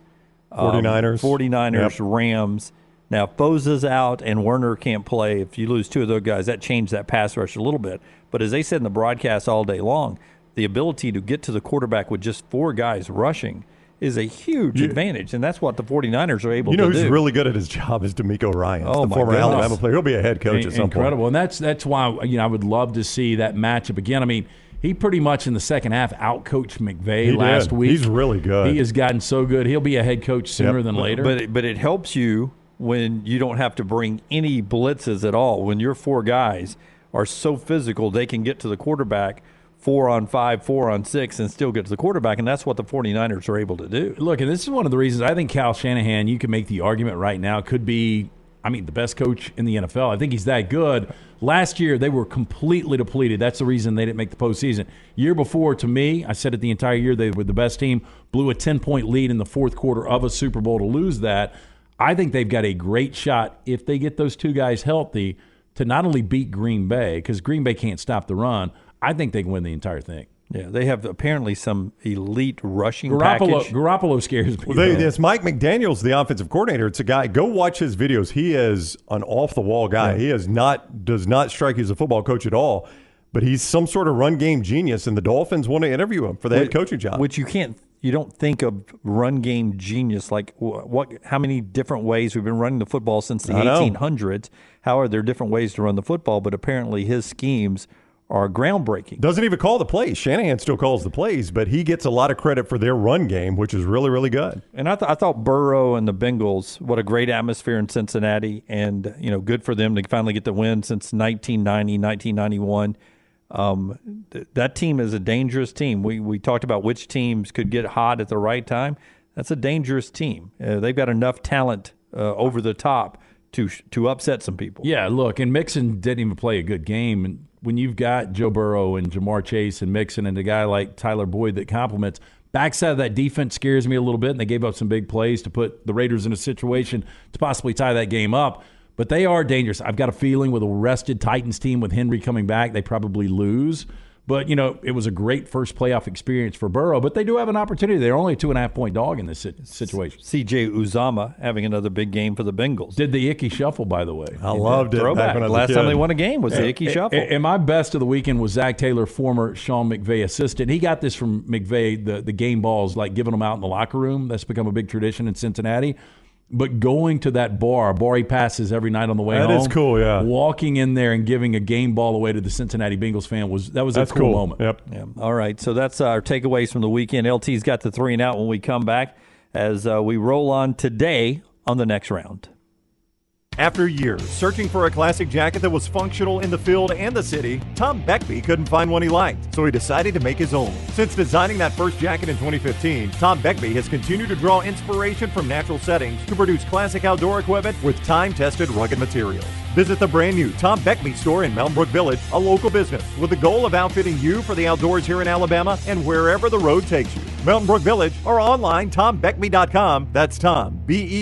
49ers, Rams. Now, if Bosa's out and Werner can't play, if you lose 2 of those guys, that changed that pass rush a little bit. But as they said in the broadcast all day long, the ability to get to the quarterback with just 4 guys rushing is a huge advantage, and that's what the 49ers are able to do. Who's really good at his job is D'Amico Ryans, the former goodness. Alabama player. He'll be a head coach at some Incredible. point. And that's why I would love to see that matchup again. He pretty much in the second half outcoached McVay last week. He's really good. He has gotten so good. He'll be a head coach sooner than later. But it helps you when you don't have to bring any blitzes at all. When your 4 guys are so physical, they can get to the quarterback 4-on-5, 4-on-6, and still get to the quarterback, and that's what the 49ers are able to do. Look, and this is one of the reasons I think Kyle Shanahan, you can make the argument right now, could be, the best coach in the NFL. I think he's that good. Last year, they were completely depleted. That's the reason they didn't make the postseason. Year before, to me, I said it the entire year, they were the best team, blew a 10-point lead in the fourth quarter of a Super Bowl to lose that. I think they've got a great shot, if they get those 2 guys healthy, to not only beat Green Bay, because Green Bay can't stop the run. I think they can win the entire thing. Yeah, they have apparently some elite rushing package. Garoppolo scares me. Well, it's Mike McDaniels, the offensive coordinator. It's a guy. Go watch his videos. He is an off-the-wall guy. Yeah. He does not strike you as a football coach at all, but he's some sort of run game genius, and the Dolphins want to interview him for the head coaching job. Which you don't think of run game genius, like how many different ways we've been running the football since the 1800s. How are there different ways to run the football? But apparently his schemes are groundbreaking. Doesn't even call the plays. Shanahan still calls the plays, but he gets a lot of credit for their run game, which is really, really good. And I thought Burrow and the Bengals, what a great atmosphere in Cincinnati, and good for them to finally get the win since 1990, 1991. That team is a dangerous team. We talked about which teams could get hot at the right time. That's a dangerous team. They've got enough talent over the top to upset some people. Yeah, look, and Mixon didn't even play a good game. And when you've got Joe Burrow and Jamar Chase and Mixon and a guy like Tyler Boyd that complements, backside of that defense scares me a little bit, and they gave up some big plays to put the Raiders in a situation to possibly tie that game up. But they are dangerous. I've got a feeling with a rested Titans team with Henry coming back, they probably lose. But, it was a great first playoff experience for Burrow. But they do have an opportunity. They're only a 2.5-point dog in this situation. C.J. Uzomah having another big game for the Bengals. Did the Icky Shuffle, by the way. I loved it. Throwback. Last time they won a game was the Icky Shuffle. And my best of the weekend was Zach Taylor, former Sean McVay assistant. He got this from McVay, the game balls, like giving them out in the locker room. That's become a big tradition in Cincinnati. But going to that bar he passes every night on the way home. That is cool, yeah. Walking in there and giving a game ball away to the Cincinnati Bengals fan was a cool moment. Yep. Yeah. All right, so that's our takeaways from the weekend. LT's got the 3 and out when we come back as we roll on today on the next round. After years searching for a classic jacket that was functional in the field and the city, Tom Beckby couldn't find one he liked, so he decided to make his own. Since designing that first jacket in 2015, Tom Beckby has continued to draw inspiration from natural settings to produce classic outdoor equipment with time-tested rugged materials. Visit the brand new Tom Beckby store in Mountain Brook Village, a local business, with the goal of outfitting you for the outdoors here in Alabama and wherever the road takes you. Mountain Brook Village or online, TomBeckby.com. That's Tom,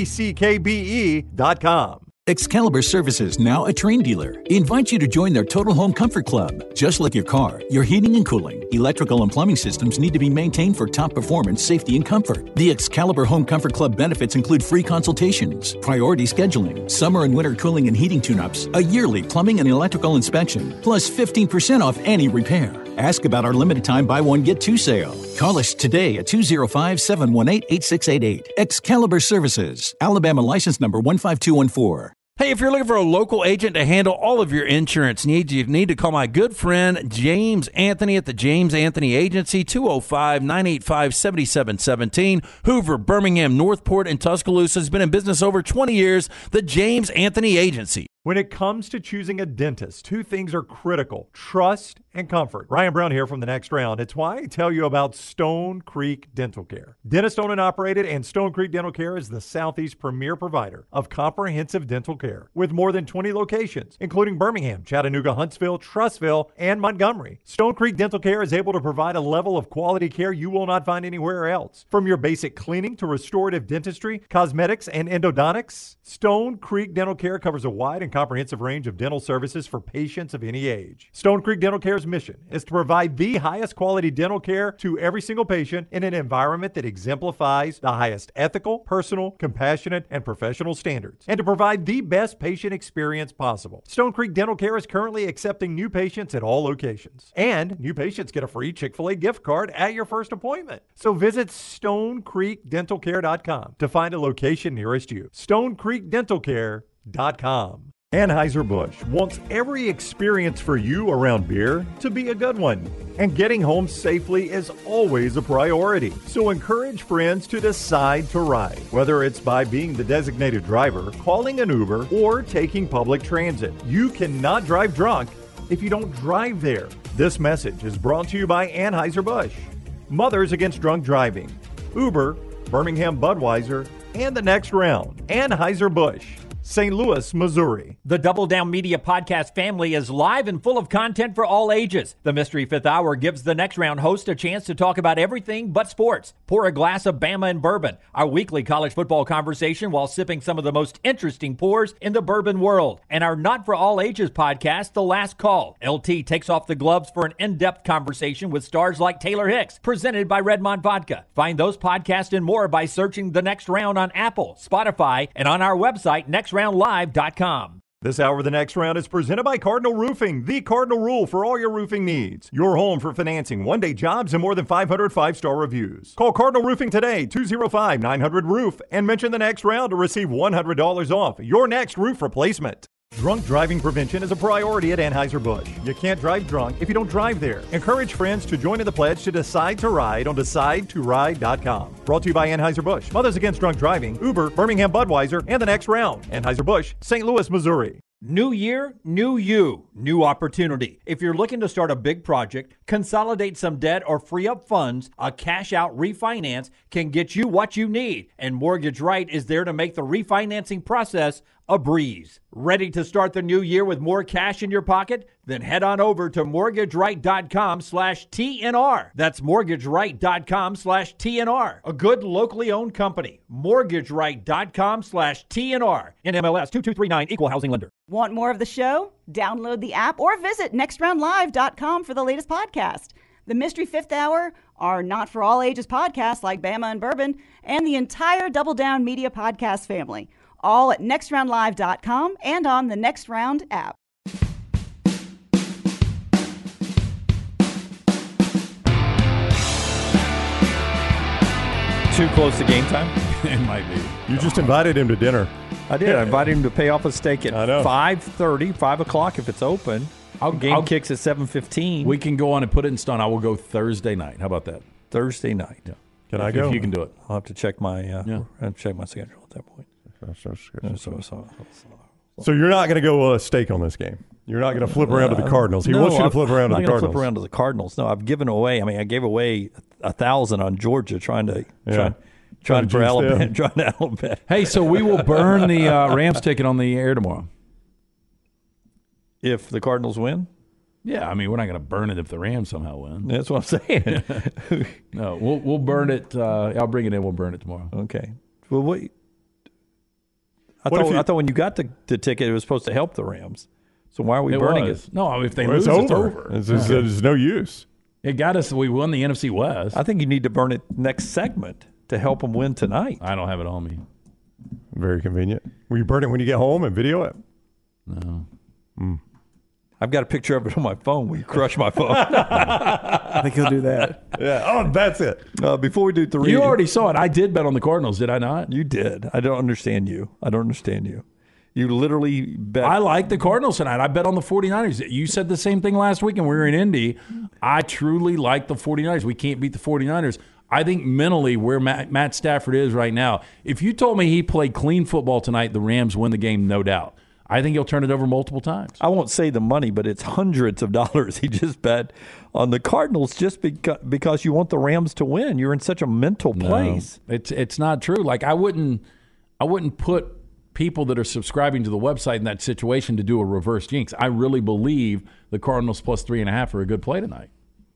BECKBE.com. Excalibur Services, now a Trane dealer, invites you to join their Total Home Comfort Club. Just like your car, your heating and cooling, electrical and plumbing systems need to be maintained for top performance, safety, and comfort. The Excalibur Home Comfort Club benefits include free consultations, priority scheduling, summer and winter cooling and heating tune-ups, a yearly plumbing and electrical inspection, plus 15% off any repair. Ask about our limited time buy one, get two sale. Call us today at 205-718-8688. Excalibur Services, Alabama license number 15214. Hey, if you're looking for a local agent to handle all of your insurance needs, you need to call my good friend James Anthony at the James Anthony Agency, 205-985-7717. Hoover, Birmingham, Northport, and Tuscaloosa has been in business over 20 years. The James Anthony Agency. When it comes to choosing a dentist, 2 things are critical: trust and comfort. Ryan Brown here from The Next Round. It's why I tell you about Stone Creek Dental Care. Dentist owned and operated, and Stone Creek Dental Care is the Southeast premier provider of comprehensive dental care with more than 20 locations, including Birmingham, Chattanooga, Huntsville, Trussville, and Montgomery. Stone Creek Dental Care is able to provide a level of quality care you will not find anywhere else. From your basic cleaning to restorative dentistry, cosmetics, and endodontics, Stone Creek Dental Care covers a wide and comprehensive range of dental services for patients of any age. Stone Creek Dental Care's mission is to provide the highest quality dental care to every single patient in an environment that exemplifies the highest ethical, personal, compassionate, and professional standards, and to provide the best patient experience possible. Stone Creek Dental Care is currently accepting new patients at all locations, and new patients get a free Chick-fil-A gift card at your first appointment. So visit StoneCreekDentalCare.com to find a location nearest you. StoneCreekDentalCare.com. Anheuser-Busch wants every experience for you around beer to be a good one. And getting home safely is always a priority. So encourage friends to decide to ride, whether it's by being the designated driver, calling an Uber, or taking public transit. You cannot drive drunk if you don't drive there. This message is brought to you by Anheuser-Busch, Mothers Against Drunk Driving, Uber, Birmingham Budweiser, and The Next Round. Anheuser-Busch, St. Louis, Missouri. The Double Down Media podcast family is live and full of content for all ages. The Mystery Fifth Hour gives The Next Round host a chance to talk about everything but sports. Pour a glass of Bama and bourbon, our weekly college football conversation while sipping some of the most interesting pours in the bourbon world. And our Not For All Ages podcast, The Last Call. LT takes off the gloves for an in-depth conversation with stars like Taylor Hicks, presented by Redmond Vodka. Find those podcasts and more by searching The Next Round on Apple, Spotify, and on our website, nextroundlive.com. This hour of The Next Round is presented by Cardinal Roofing, the cardinal rule for all your roofing needs. Your home for financing, one-day jobs, and more than 500 five-star reviews. Call Cardinal Roofing today, 205-900-ROOF, and mention The Next Round to receive $100 off your next roof replacement. Drunk driving prevention is a priority at Anheuser-Busch. You can't drive drunk if you don't drive there. Encourage friends to join in the pledge to Decide to Ride on DecideToRide.com. Brought to you by Anheuser-Busch, Mothers Against Drunk Driving, Uber, Birmingham Budweiser, and The Next Round. Anheuser-Busch, St. Louis, Missouri. New year, new you, new opportunity. If you're looking to start a big project, consolidate some debt, or free up funds, a cash-out refinance can get you what you need. And Mortgage Right is there to make the refinancing process a breeze. Ready to start the new year with more cash in your pocket? Then head on over to mortgageright.com/TNR. That's mortgageright.com/TNR. A good locally owned company. mortgageright.com/TNR. NMLS 2239, Equal Housing Lender. Want more of the show? Download the app or visit nextroundlive.com for the latest podcast. The Mystery Fifth Hour, our not for all ages podcasts like Bama and Bourbon, and the entire Double Down Media podcast family. All at nextroundlive.com and on the Next Round app. Too close to game time? It might be. You just invited him to dinner. I did. I invited him to pay off a steak at 5:30, 5 o'clock if it's open. Game kicks at 7:15. We can go on and put it in stone. I will go Thursday night. How about that? Thursday night. Yeah. Can I go? If you can do it. I'll have to check my schedule at that point. So you're not going to go stake on this game? You're not going to flip around to the Cardinals? He wants you to flip around to the Cardinals. I'm not going to flip around to the Cardinals. No, I've given away. I gave away 1,000 on Georgia trying for Alabama. Trying to Alabama. Hey, so we will burn the Rams ticket on the air tomorrow. If the Cardinals win? Yeah, we're not going to burn it if the Rams somehow win. That's what I'm saying. No, we'll burn it. I'll bring it in. We'll burn it tomorrow. Okay. Well, wait. I thought when you got the ticket, it was supposed to help the Rams. So why are we burning it? No, if they lose, it's over. There's no use. It got us. We won the NFC West. I think you need to burn it next segment to help them win tonight. I don't have it on me. Very convenient. Will you burn it when you get home and video it? No. I've got a picture of it on my phone. Will you crush my phone? I think he'll do that. Yeah. Oh, that's it. Before we do 3. You already saw it. I did bet on the Cardinals, did I not? You did. I don't understand you. You literally bet. I like the Cardinals tonight. I bet on the 49ers. You said the same thing last week when we were in Indy. I truly like the 49ers. We can't beat the 49ers. I think mentally where Matt Stafford is right now, if you told me he played clean football tonight, the Rams win the game, no doubt. I think he'll turn it over multiple times. I won't say the money, but it's hundreds of dollars he just bet on the Cardinals just because you want the Rams to win. You're in such a mental place. No, it's not true. Like I wouldn't put people that are subscribing to the website in that situation to do a reverse jinx. I really believe the Cardinals plus 3.5 are a good play tonight.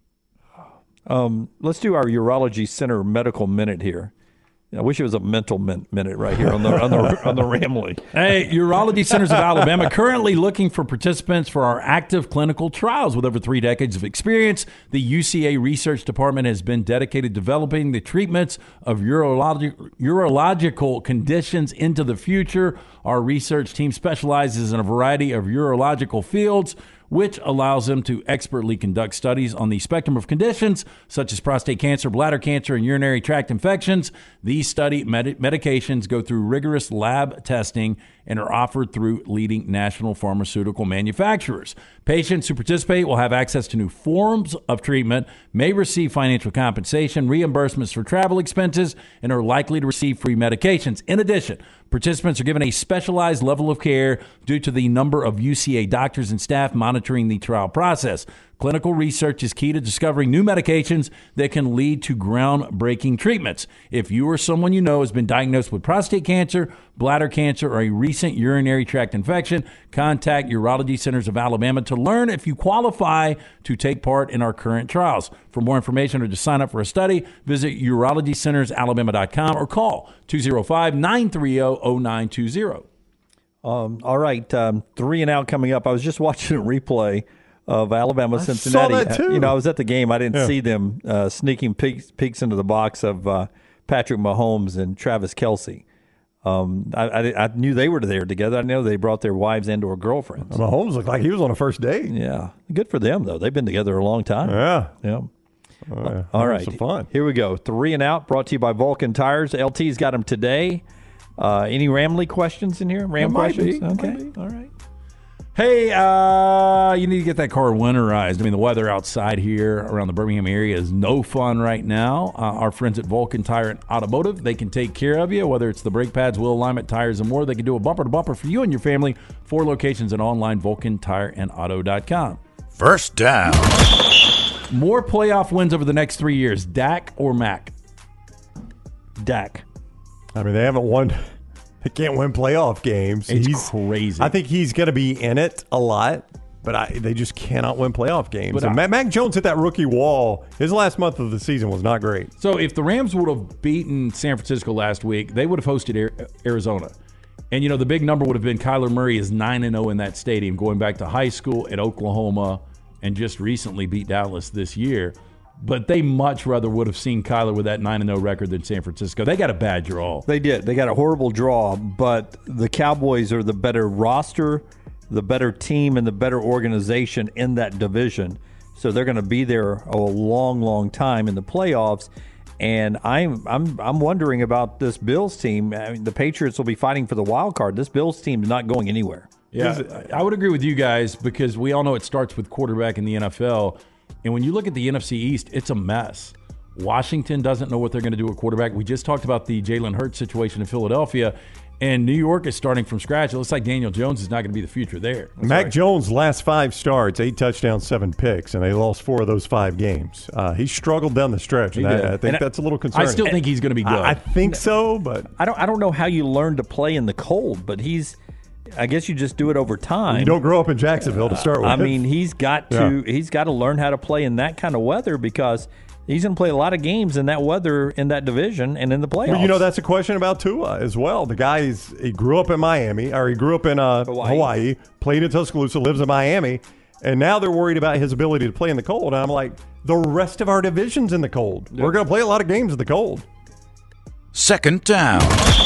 Let's do our Urology Center medical minute here. I wish it was a mental minute right here on the Ramley. Hey, Urology Centers of Alabama currently looking for participants for our active clinical trials. With over 3 decades of experience, the UCA Research Department has been dedicated to developing the treatments of urological conditions into the future. Our research team specializes in a variety of urological fields, which allows them to expertly conduct studies on the spectrum of conditions such as prostate cancer, bladder cancer, and urinary tract infections. These study medications go through rigorous lab testing and are offered through leading national pharmaceutical manufacturers. Patients who participate will have access to new forms of treatment, may receive financial compensation, reimbursements for travel expenses, and are likely to receive free medications. In addition, participants are given a specialized level of care due to the number of UCA doctors and staff monitoring the trial process. Clinical research is key to discovering new medications that can lead to groundbreaking treatments. If you or someone you know has been diagnosed with prostate cancer, bladder cancer, or a recent urinary tract infection, contact Urology Centers of Alabama to learn if you qualify to take part in our current trials. For more information or to sign up for a study, visit urologycentersalabama.com or call 205-930-0920. All right, 3 and out coming up. I was just watching a replay of Alabama Cincinnati. I saw that too. I was at the game. I didn't see them sneaking peeks into the box of Patrick Mahomes and Travis Kelce. I knew they were there together. I know they brought their wives and or girlfriends. Mahomes looked like he was on a first date. Yeah, good for them though. They've been together a long time. Yeah. All right, some fun. Here we go. 3 and out. Brought to you by Vulcan Tires. LT's got them today. Any Ramley questions in here? Questions? Okay. All right. Hey, you need to get that car winterized. I mean, the weather outside here around the Birmingham area is no fun right now. Our friends at Vulcan Tire and Automotive, they can take care of you, whether it's the brake pads, wheel alignment, tires, and more. They can do a bumper-to-bumper for you and your family. 4 locations and online, VulcanTireandAuto.com. First down. More playoff wins over the next 3 years, Dak or Mac? Dak. I mean, they haven't won. They can't win playoff games. It's crazy. I think he's going to be in it a lot, but they just cannot win playoff games. And Mac Jones hit that rookie wall. His last month of the season was not great. So if the Rams would have beaten San Francisco last week, they would have hosted Arizona. And, the big number would have been Kyler Murray is 9-0 in that stadium, going back to high school at Oklahoma and just recently beat Dallas this year. But they much rather would have seen Kyler with that 9-0 record than San Francisco. They got a bad draw. They did. They got a horrible draw, but the Cowboys are the better roster, the better team, and the better organization in that division. So they're going to be there a long, long time in the playoffs. And I'm wondering about this Bills team. I mean, the Patriots will be fighting for the wild card. This Bills team is not going anywhere. Yeah, I would agree with you guys because we all know it starts with quarterback in the NFL. And when you look at the NFC East, it's a mess. Washington doesn't know what they're going to do at quarterback. We just talked about the Jalen Hurts situation in Philadelphia, and New York is starting from scratch. It looks like Daniel Jones is not going to be the future there. Mac Jones' last 5 starts, 8 touchdowns, 7 picks, and they lost 4 of those 5 games. He struggled down the stretch, and I think that's a little concerning. I still think he's going to be good. I think so, but I don't know how you learn to play in the cold, but I guess you just do it over time. You don't grow up in Jacksonville to start with. I mean, he's got to learn how to play in that kind of weather because he's going to play a lot of games in that weather in that division and in the playoffs. Well, that's a question about Tua as well. The guy he grew up in Miami, or he grew up in Hawaii, played in Tuscaloosa, lives in Miami, and now they're worried about his ability to play in the cold. And I'm like, the rest of our division's in the cold. We're going to play a lot of games in the cold. Second down.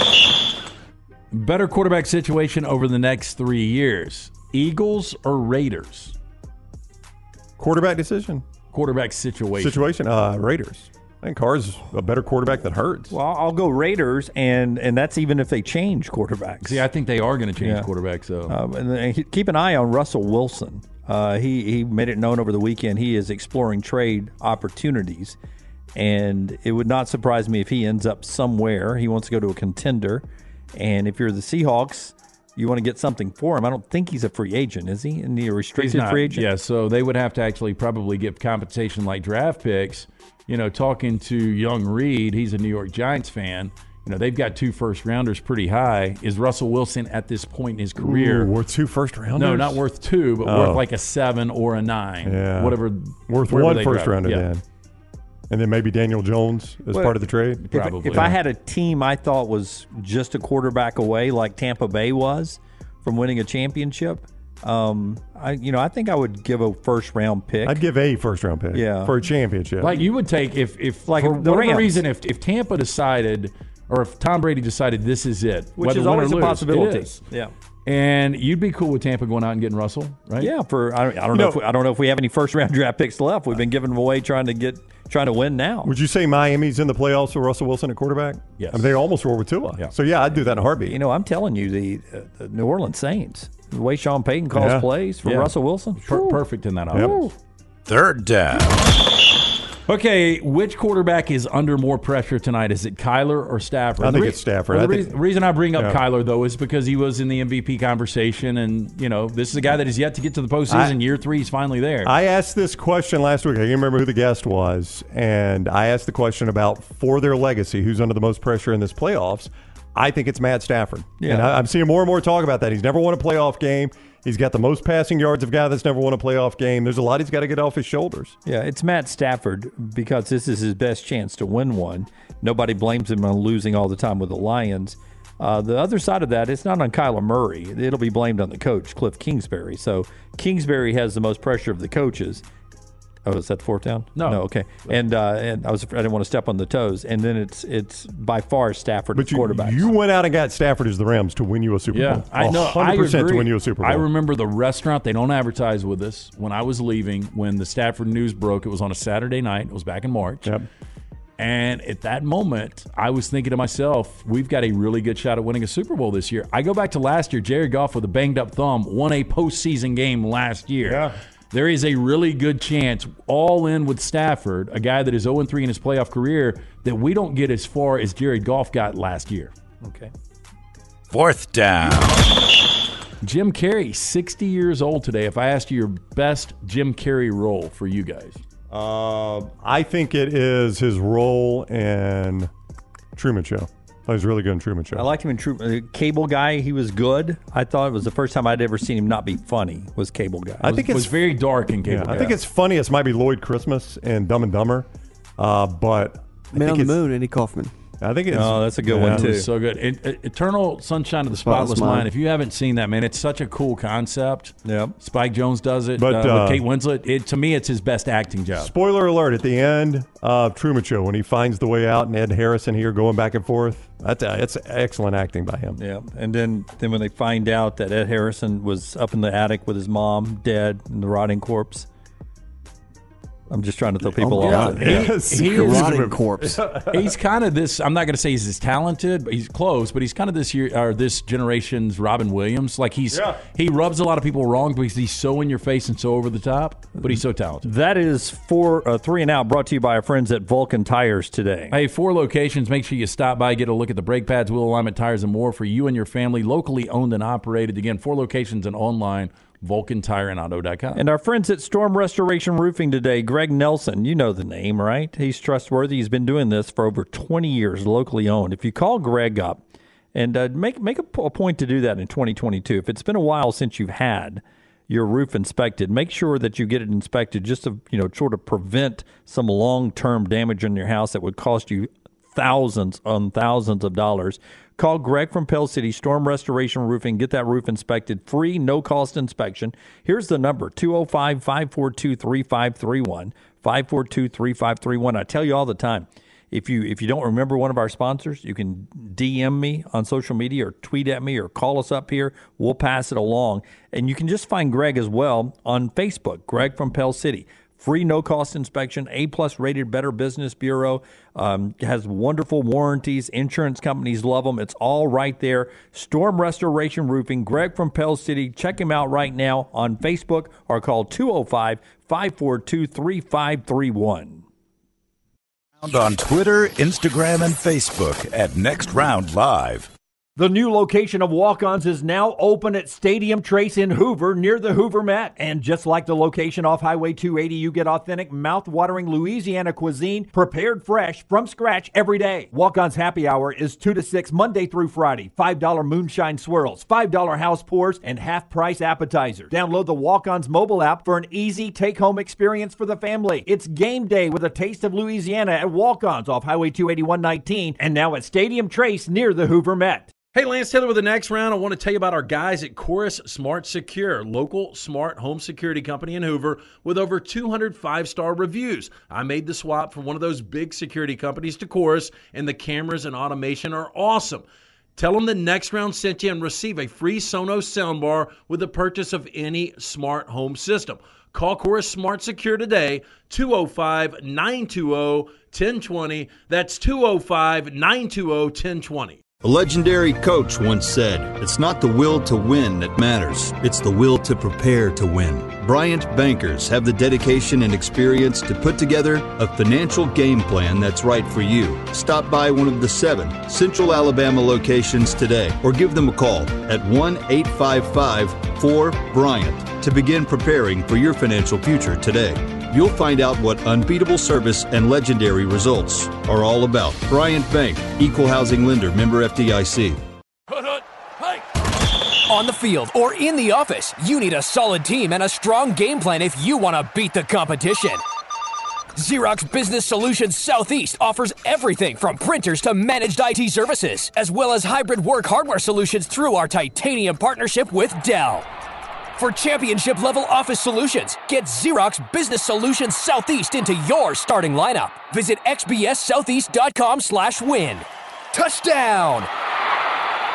Better quarterback situation over the next 3 years, Eagles or Raiders? Quarterback decision. Quarterback situation. Raiders. I think Carr's a better quarterback than Hurts. Well, I'll go Raiders, and that's even if they change quarterbacks. See, I think they are going to change quarterbacks. So and keep an eye on Russell Wilson. He made it known over the weekend he is exploring trade opportunities, and it would not surprise me if he ends up somewhere. He wants to go to a contender. And if you're the Seahawks, you want to get something for him. I don't think he's a free agent, is he? Isn't he a restricted free agent? Yeah, so they would have to actually probably give compensation like draft picks. Talking to Young Reed, he's a New York Giants fan. They've got 2 first-rounders pretty high. Is Russell Wilson at this point in his career worth 2 first-rounders? No, not worth 2, but worth like a 7 or a 9. Yeah. Whatever. Worth 1 first-rounder then. And then maybe Daniel Jones as part of the trade? Probably. If I had a team I thought was just a quarterback away, like Tampa Bay was, from winning a championship, I think I would give a first-round pick. I'd give a first-round pick for a championship. Like you would take if like for whatever reason, if Tampa decided or if Tom Brady decided this is it, which is always a possibility. Yeah. And you'd be cool with Tampa going out and getting Russell, right? Yeah. I don't know if we have any first-round draft picks left. We've been giving them away trying to win now. Would you say Miami's in the playoffs with Russell Wilson at quarterback? Yes. I mean, they almost were with Tua. Yeah. So, I'd do that in a heartbeat. I'm telling you, the New Orleans Saints, the way Sean Payton calls plays for Russell Wilson. Perfect in that offense. Yep. Third down. Okay, which quarterback is under more pressure tonight? Is it Kyler or Stafford? I think it's Stafford. The reason I bring up Kyler, though, is because he was in the MVP conversation, and, this is a guy that is yet to get to the postseason. Year 3, he's finally there. I asked this question last week. I can't remember who the guest was, and I asked the question about, for their legacy, who's under the most pressure in this playoffs. I think it's Matt Stafford. Yeah. And I'm seeing more and more talk about that. He's never won a playoff game. He's got the most passing yards of a guy that's never won a playoff game. There's a lot he's got to get off his shoulders. Yeah, it's Matt Stafford because this is his best chance to win one. Nobody blames him on losing all the time with the Lions. The other side of that, it's not on Kyler Murray. It'll be blamed on the coach, Cliff Kingsbury. So Kingsbury has the most pressure of the coaches. Oh, is that the fourth down? No. Okay. And I didn't want to step on the toes. And then it's by far Stafford as quarterback. You went out and got Stafford as the Rams to win you a Super Bowl. I know. 100% to win you a Super Bowl. I remember the restaurant. They don't advertise with us. When I was leaving, when the Stafford news broke, it was on a Saturday night. It was back in March. Yep. And at that moment, I was thinking to myself, we've got a really good shot at winning a Super Bowl this year. I go back to last year. Jared Goff with a banged-up thumb won a postseason game last year. Yeah. There is a really good chance, all in with Stafford, a guy that is 0-3 in his playoff career, that we don't get as far as Jared Goff got last year. Okay. 4th down. Jim Carrey, 60 years old today. If I asked you your best Jim Carrey role for you guys. I think it is his role in Truman Show. He was really good in Truman Show. I liked him in Cable Guy. He was good. I thought it was the first time I'd ever seen him not be funny was Cable Guy. I think it was very dark in Cable Guy. I think it's funniest might be Lloyd Christmas and Dumb and Dumber, but Man on the Moon, Andy Kaufman. I think it's that's a good one too. So good. Eternal Sunshine of the Spotless Mind. If you haven't seen that, man, it's such a cool concept. Yep. Spike Jonze does it, But, with Kate Winslet. To me, it's his best acting job. Spoiler alert, at the end of Truman Show, when he finds the way out and Ed Harrison here going back and forth, that's excellent acting by him. Yeah, and then when they find out that Ed Harrison was up in the attic with his mom, dead, in the rotting corpse. I'm just trying to throw people off. He rotting corpse. He's kind of this. I'm not going to say he's as talented, but he's close. But he's kind of this generation's Robin Williams. Like he rubs a lot of people wrong because he's so in your face and so over the top. But he's so talented. That is 3 and Out, brought to you by our friends at Vulcan Tires today. Hey, 4 locations. Make sure you stop by, get a look at the brake pads, wheel alignment, tires, and more for you and your family. Locally owned and operated. Again, 4 locations and online. VulcanTireandAuto.com. And our friends at Storm Restoration Roofing today, Greg Nelson, you know the name, right? He's trustworthy. He's been doing this for over 20 years, locally owned. If you call Greg up and make a point to do that in 2022, if it's been a while since you've had your roof inspected, make sure that you get it inspected just to sort of prevent some long-term damage in your house that would cost you thousands on thousands of dollars. Call Greg from Pell City Storm Restoration Roofing. Get that roof inspected. Free, no-cost inspection. Here's the number, 205-542-3531, 542-3531. I tell you all the time, if you don't remember one of our sponsors, you can DM me on social media or tweet at me or call us up here. We'll pass it along. And you can just find Greg as well on Facebook, Greg from Pell City. Free, no-cost inspection, A-plus rated Better Business Bureau, has wonderful warranties. Insurance companies love them. It's all right there. Storm Restoration Roofing, Greg from Pell City. Check him out right now on Facebook or call 205-542-3531. On Twitter, Instagram, and Facebook at Next Round Live. The new location of Walk-Ons is now open at Stadium Trace in Hoover, near the Hoover Met. And just like the location off Highway 280, you get authentic, mouth-watering Louisiana cuisine prepared fresh from scratch every day. Walk-Ons Happy Hour is 2 to 6 Monday through Friday. $5 moonshine swirls, $5 house pours, and half-price appetizers. Download the Walk-Ons mobile app for an easy take-home experience for the family. It's game day with a taste of Louisiana at Walk-Ons off Highway 281-19 and now at Stadium Trace near the Hoover Met. Hey, Lance Taylor with the Next Round. I want to tell you about our guys at Chorus Smart Secure, local smart home security company in Hoover with over 200 5-star reviews. I made the swap from one of those big security companies to Chorus, and the cameras and automation are awesome. Tell them the Next Round sent you and receive a free Sonos soundbar with the purchase of any smart home system. Call Chorus Smart Secure today, 205-920-1020. That's 205-920-1020. A legendary coach once said, "It's not the will to win that matters, it's the will to prepare to win." Bryant Bankers have the dedication and experience to put together a financial game plan that's right for you. Stop by one of the 7 Central Alabama locations today or give them a call at 1-855-4-BRYANT to begin preparing for your financial future today. You'll find out what unbeatable service and legendary results are all about. Bryant Bank, Equal Housing Lender, member FDIC. On the field or in the office, you need a solid team and a strong game plan if you want to beat the competition. Xerox Business Solutions Southeast offers everything from printers to managed IT services, as well as hybrid work hardware solutions through our titanium partnership with Dell. For championship-level office solutions, get Xerox Business Solutions Southeast into your starting lineup. Visit xbssoutheast.com/win. Touchdown!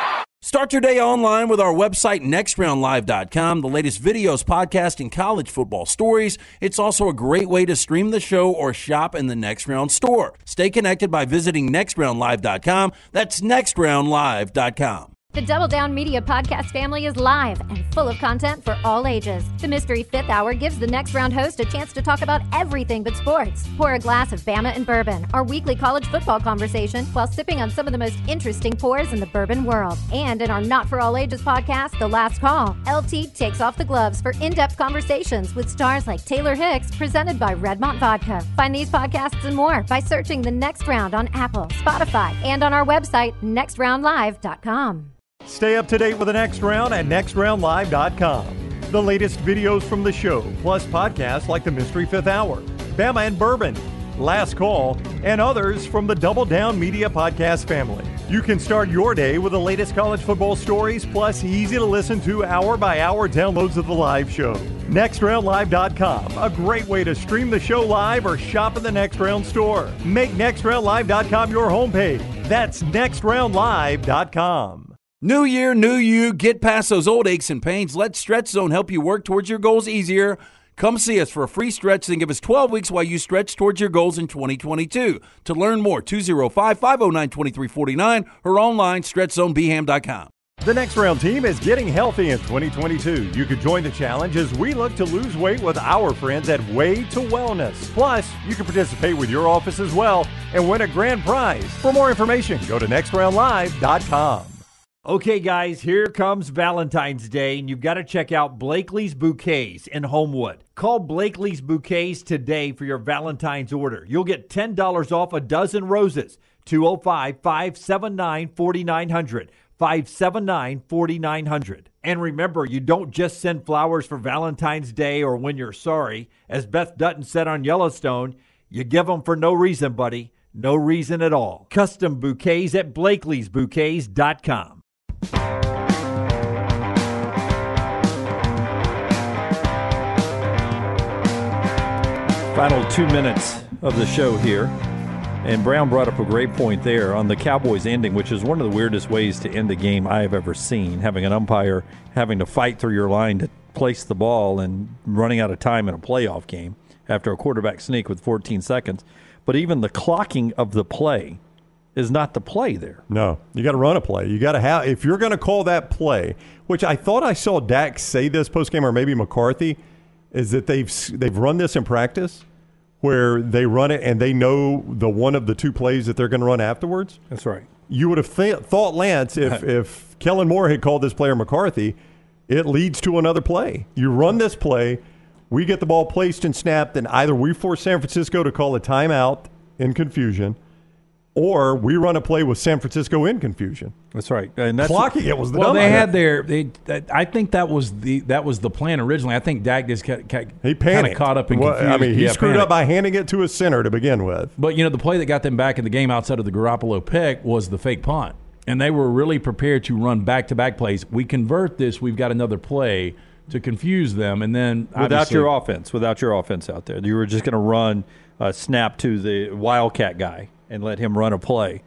Start your day online with our website, nextroundlive.com. The latest videos, podcasts, and college football stories. It's also a great way to stream the show or shop in the Next Round store. Stay connected by visiting nextroundlive.com. That's nextroundlive.com. The Double Down Media podcast family is live and full of content for all ages. The Mystery Fifth Hour gives the Next Round host a chance to talk about everything but sports. Pour a glass of Bama and Bourbon, our weekly college football conversation, while sipping on some of the most interesting pours in the bourbon world. And in our Not For All Ages podcast, The Last Call, LT takes off the gloves for in-depth conversations with stars like Taylor Hicks, presented by Redmont Vodka. Find these podcasts and more by searching The Next Round on Apple, Spotify, and on our website, nextroundlive.com. Stay up to date with the Next Round at nextroundlive.com. The latest videos from the show, plus podcasts like the Mystery Fifth Hour, Bama and Bourbon, Last Call, and others from the Double Down Media podcast family. You can start your day with the latest college football stories, plus easy to listen to hour-by-hour downloads of the live show. NextRoundLive.com, a great way to stream the show live or shop in the Next Round store. Make NextRoundLive.com your homepage. That's NextRoundLive.com. New year, new you. Get past those old aches and pains. Let Stretch Zone help you work towards your goals easier. Come see us for a free stretch, then give us 12 weeks while you stretch towards your goals in 2022. To learn more, 205-509-2349 or online, stretchzonebham.com. The Next Round team is getting healthy in 2022. You could join the challenge as we look to lose weight with our friends at Way to Wellness. Plus, you can participate with your office as well and win a grand prize. For more information, go to nextroundlive.com. Okay, guys, here comes Valentine's Day, and you've got to check out Blakely's Bouquets in Homewood. Call Blakely's Bouquets today for your Valentine's order. You'll get $10 off a dozen roses. 205-579-4900. 579-4900. And remember, you don't just send flowers for Valentine's Day or when you're sorry. As Beth Dutton said on Yellowstone, you give them for no reason, buddy. No reason at all. Custom bouquets at Blakely'sBouquets.com. Final 2 minutes of the show here. And Brown brought up a great point there on the Cowboys ending, which is one of the weirdest ways to end a game I have ever seen, having an umpire having to fight through your line to place the ball and running out of time in a playoff game after a quarterback sneak with 14 seconds. But even the clocking of the play is not the play there. No, you got to run a play. You got to have, if you're going to call that play, which I thought I saw Dak say this postgame, or maybe McCarthy, is that they've run this in practice where they run it and they know the one of the two plays that they're going to run afterwards. That's right. You would have thought, Lance, if Kellen Moore had called this player McCarthy, it leads to another play. You run this play, we get the ball placed and snapped, and either we force San Francisco to call a timeout in confusion, or we run a play with San Francisco in confusion. That's right. And that's clocking it was the well. dumb They idea. had I think that was the plan originally. I think Dak just he kind panicked. of caught up and confused. I mean, he screwed panicked up by handing it to his center to begin with. But the play that got them back in the game outside of the Garoppolo pick was the fake punt, and they were really prepared to run back-to-back plays. We convert this, we've got another play to confuse them, and then without your offense out there, you were just going to run a snap to the Wildcat guy and let him run a play.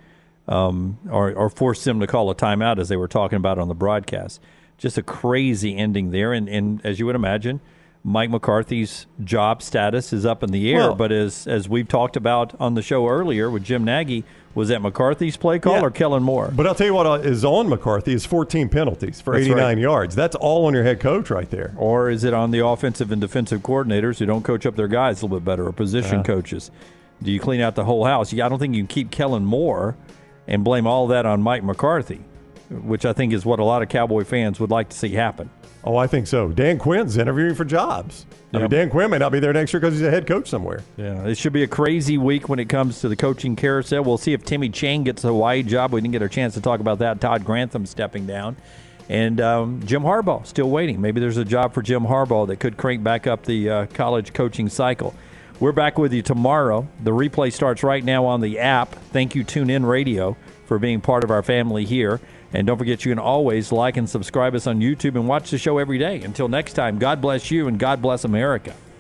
Or force them to call a timeout, as they were talking about on the broadcast. Just a crazy ending there. And as you would imagine, Mike McCarthy's job status is up in the air. Well, but as we've talked about on the show earlier with Jim Nagy, was that McCarthy's play call or Kellen Moore? But I'll tell you what is on McCarthy is 14 penalties for 89 yards. That's all on your head coach right there. Or is it on the offensive and defensive coordinators who don't coach up their guys a little bit better, or position coaches? Do you clean out the whole house? I don't think you can keep Kellen Moore and blame all that on Mike McCarthy, which I think is what a lot of Cowboy fans would like to see happen. Oh, I think so. Dan Quinn's interviewing for jobs. I mean, Dan Quinn may not be there next year because he's a head coach somewhere. Yeah, it should be a crazy week when it comes to the coaching carousel. We'll see if Timmy Chang gets a Hawaii job. We didn't get a chance to talk about that. Todd Grantham stepping down. And Jim Harbaugh still waiting. Maybe there's a job for Jim Harbaugh that could crank back up the college coaching cycle. We're back with you tomorrow. The replay starts right now on the app. Thank you, TuneIn Radio, for being part of our family here. And don't forget, you can always like and subscribe us on YouTube and watch the show every day. Until next time, God bless you and God bless America.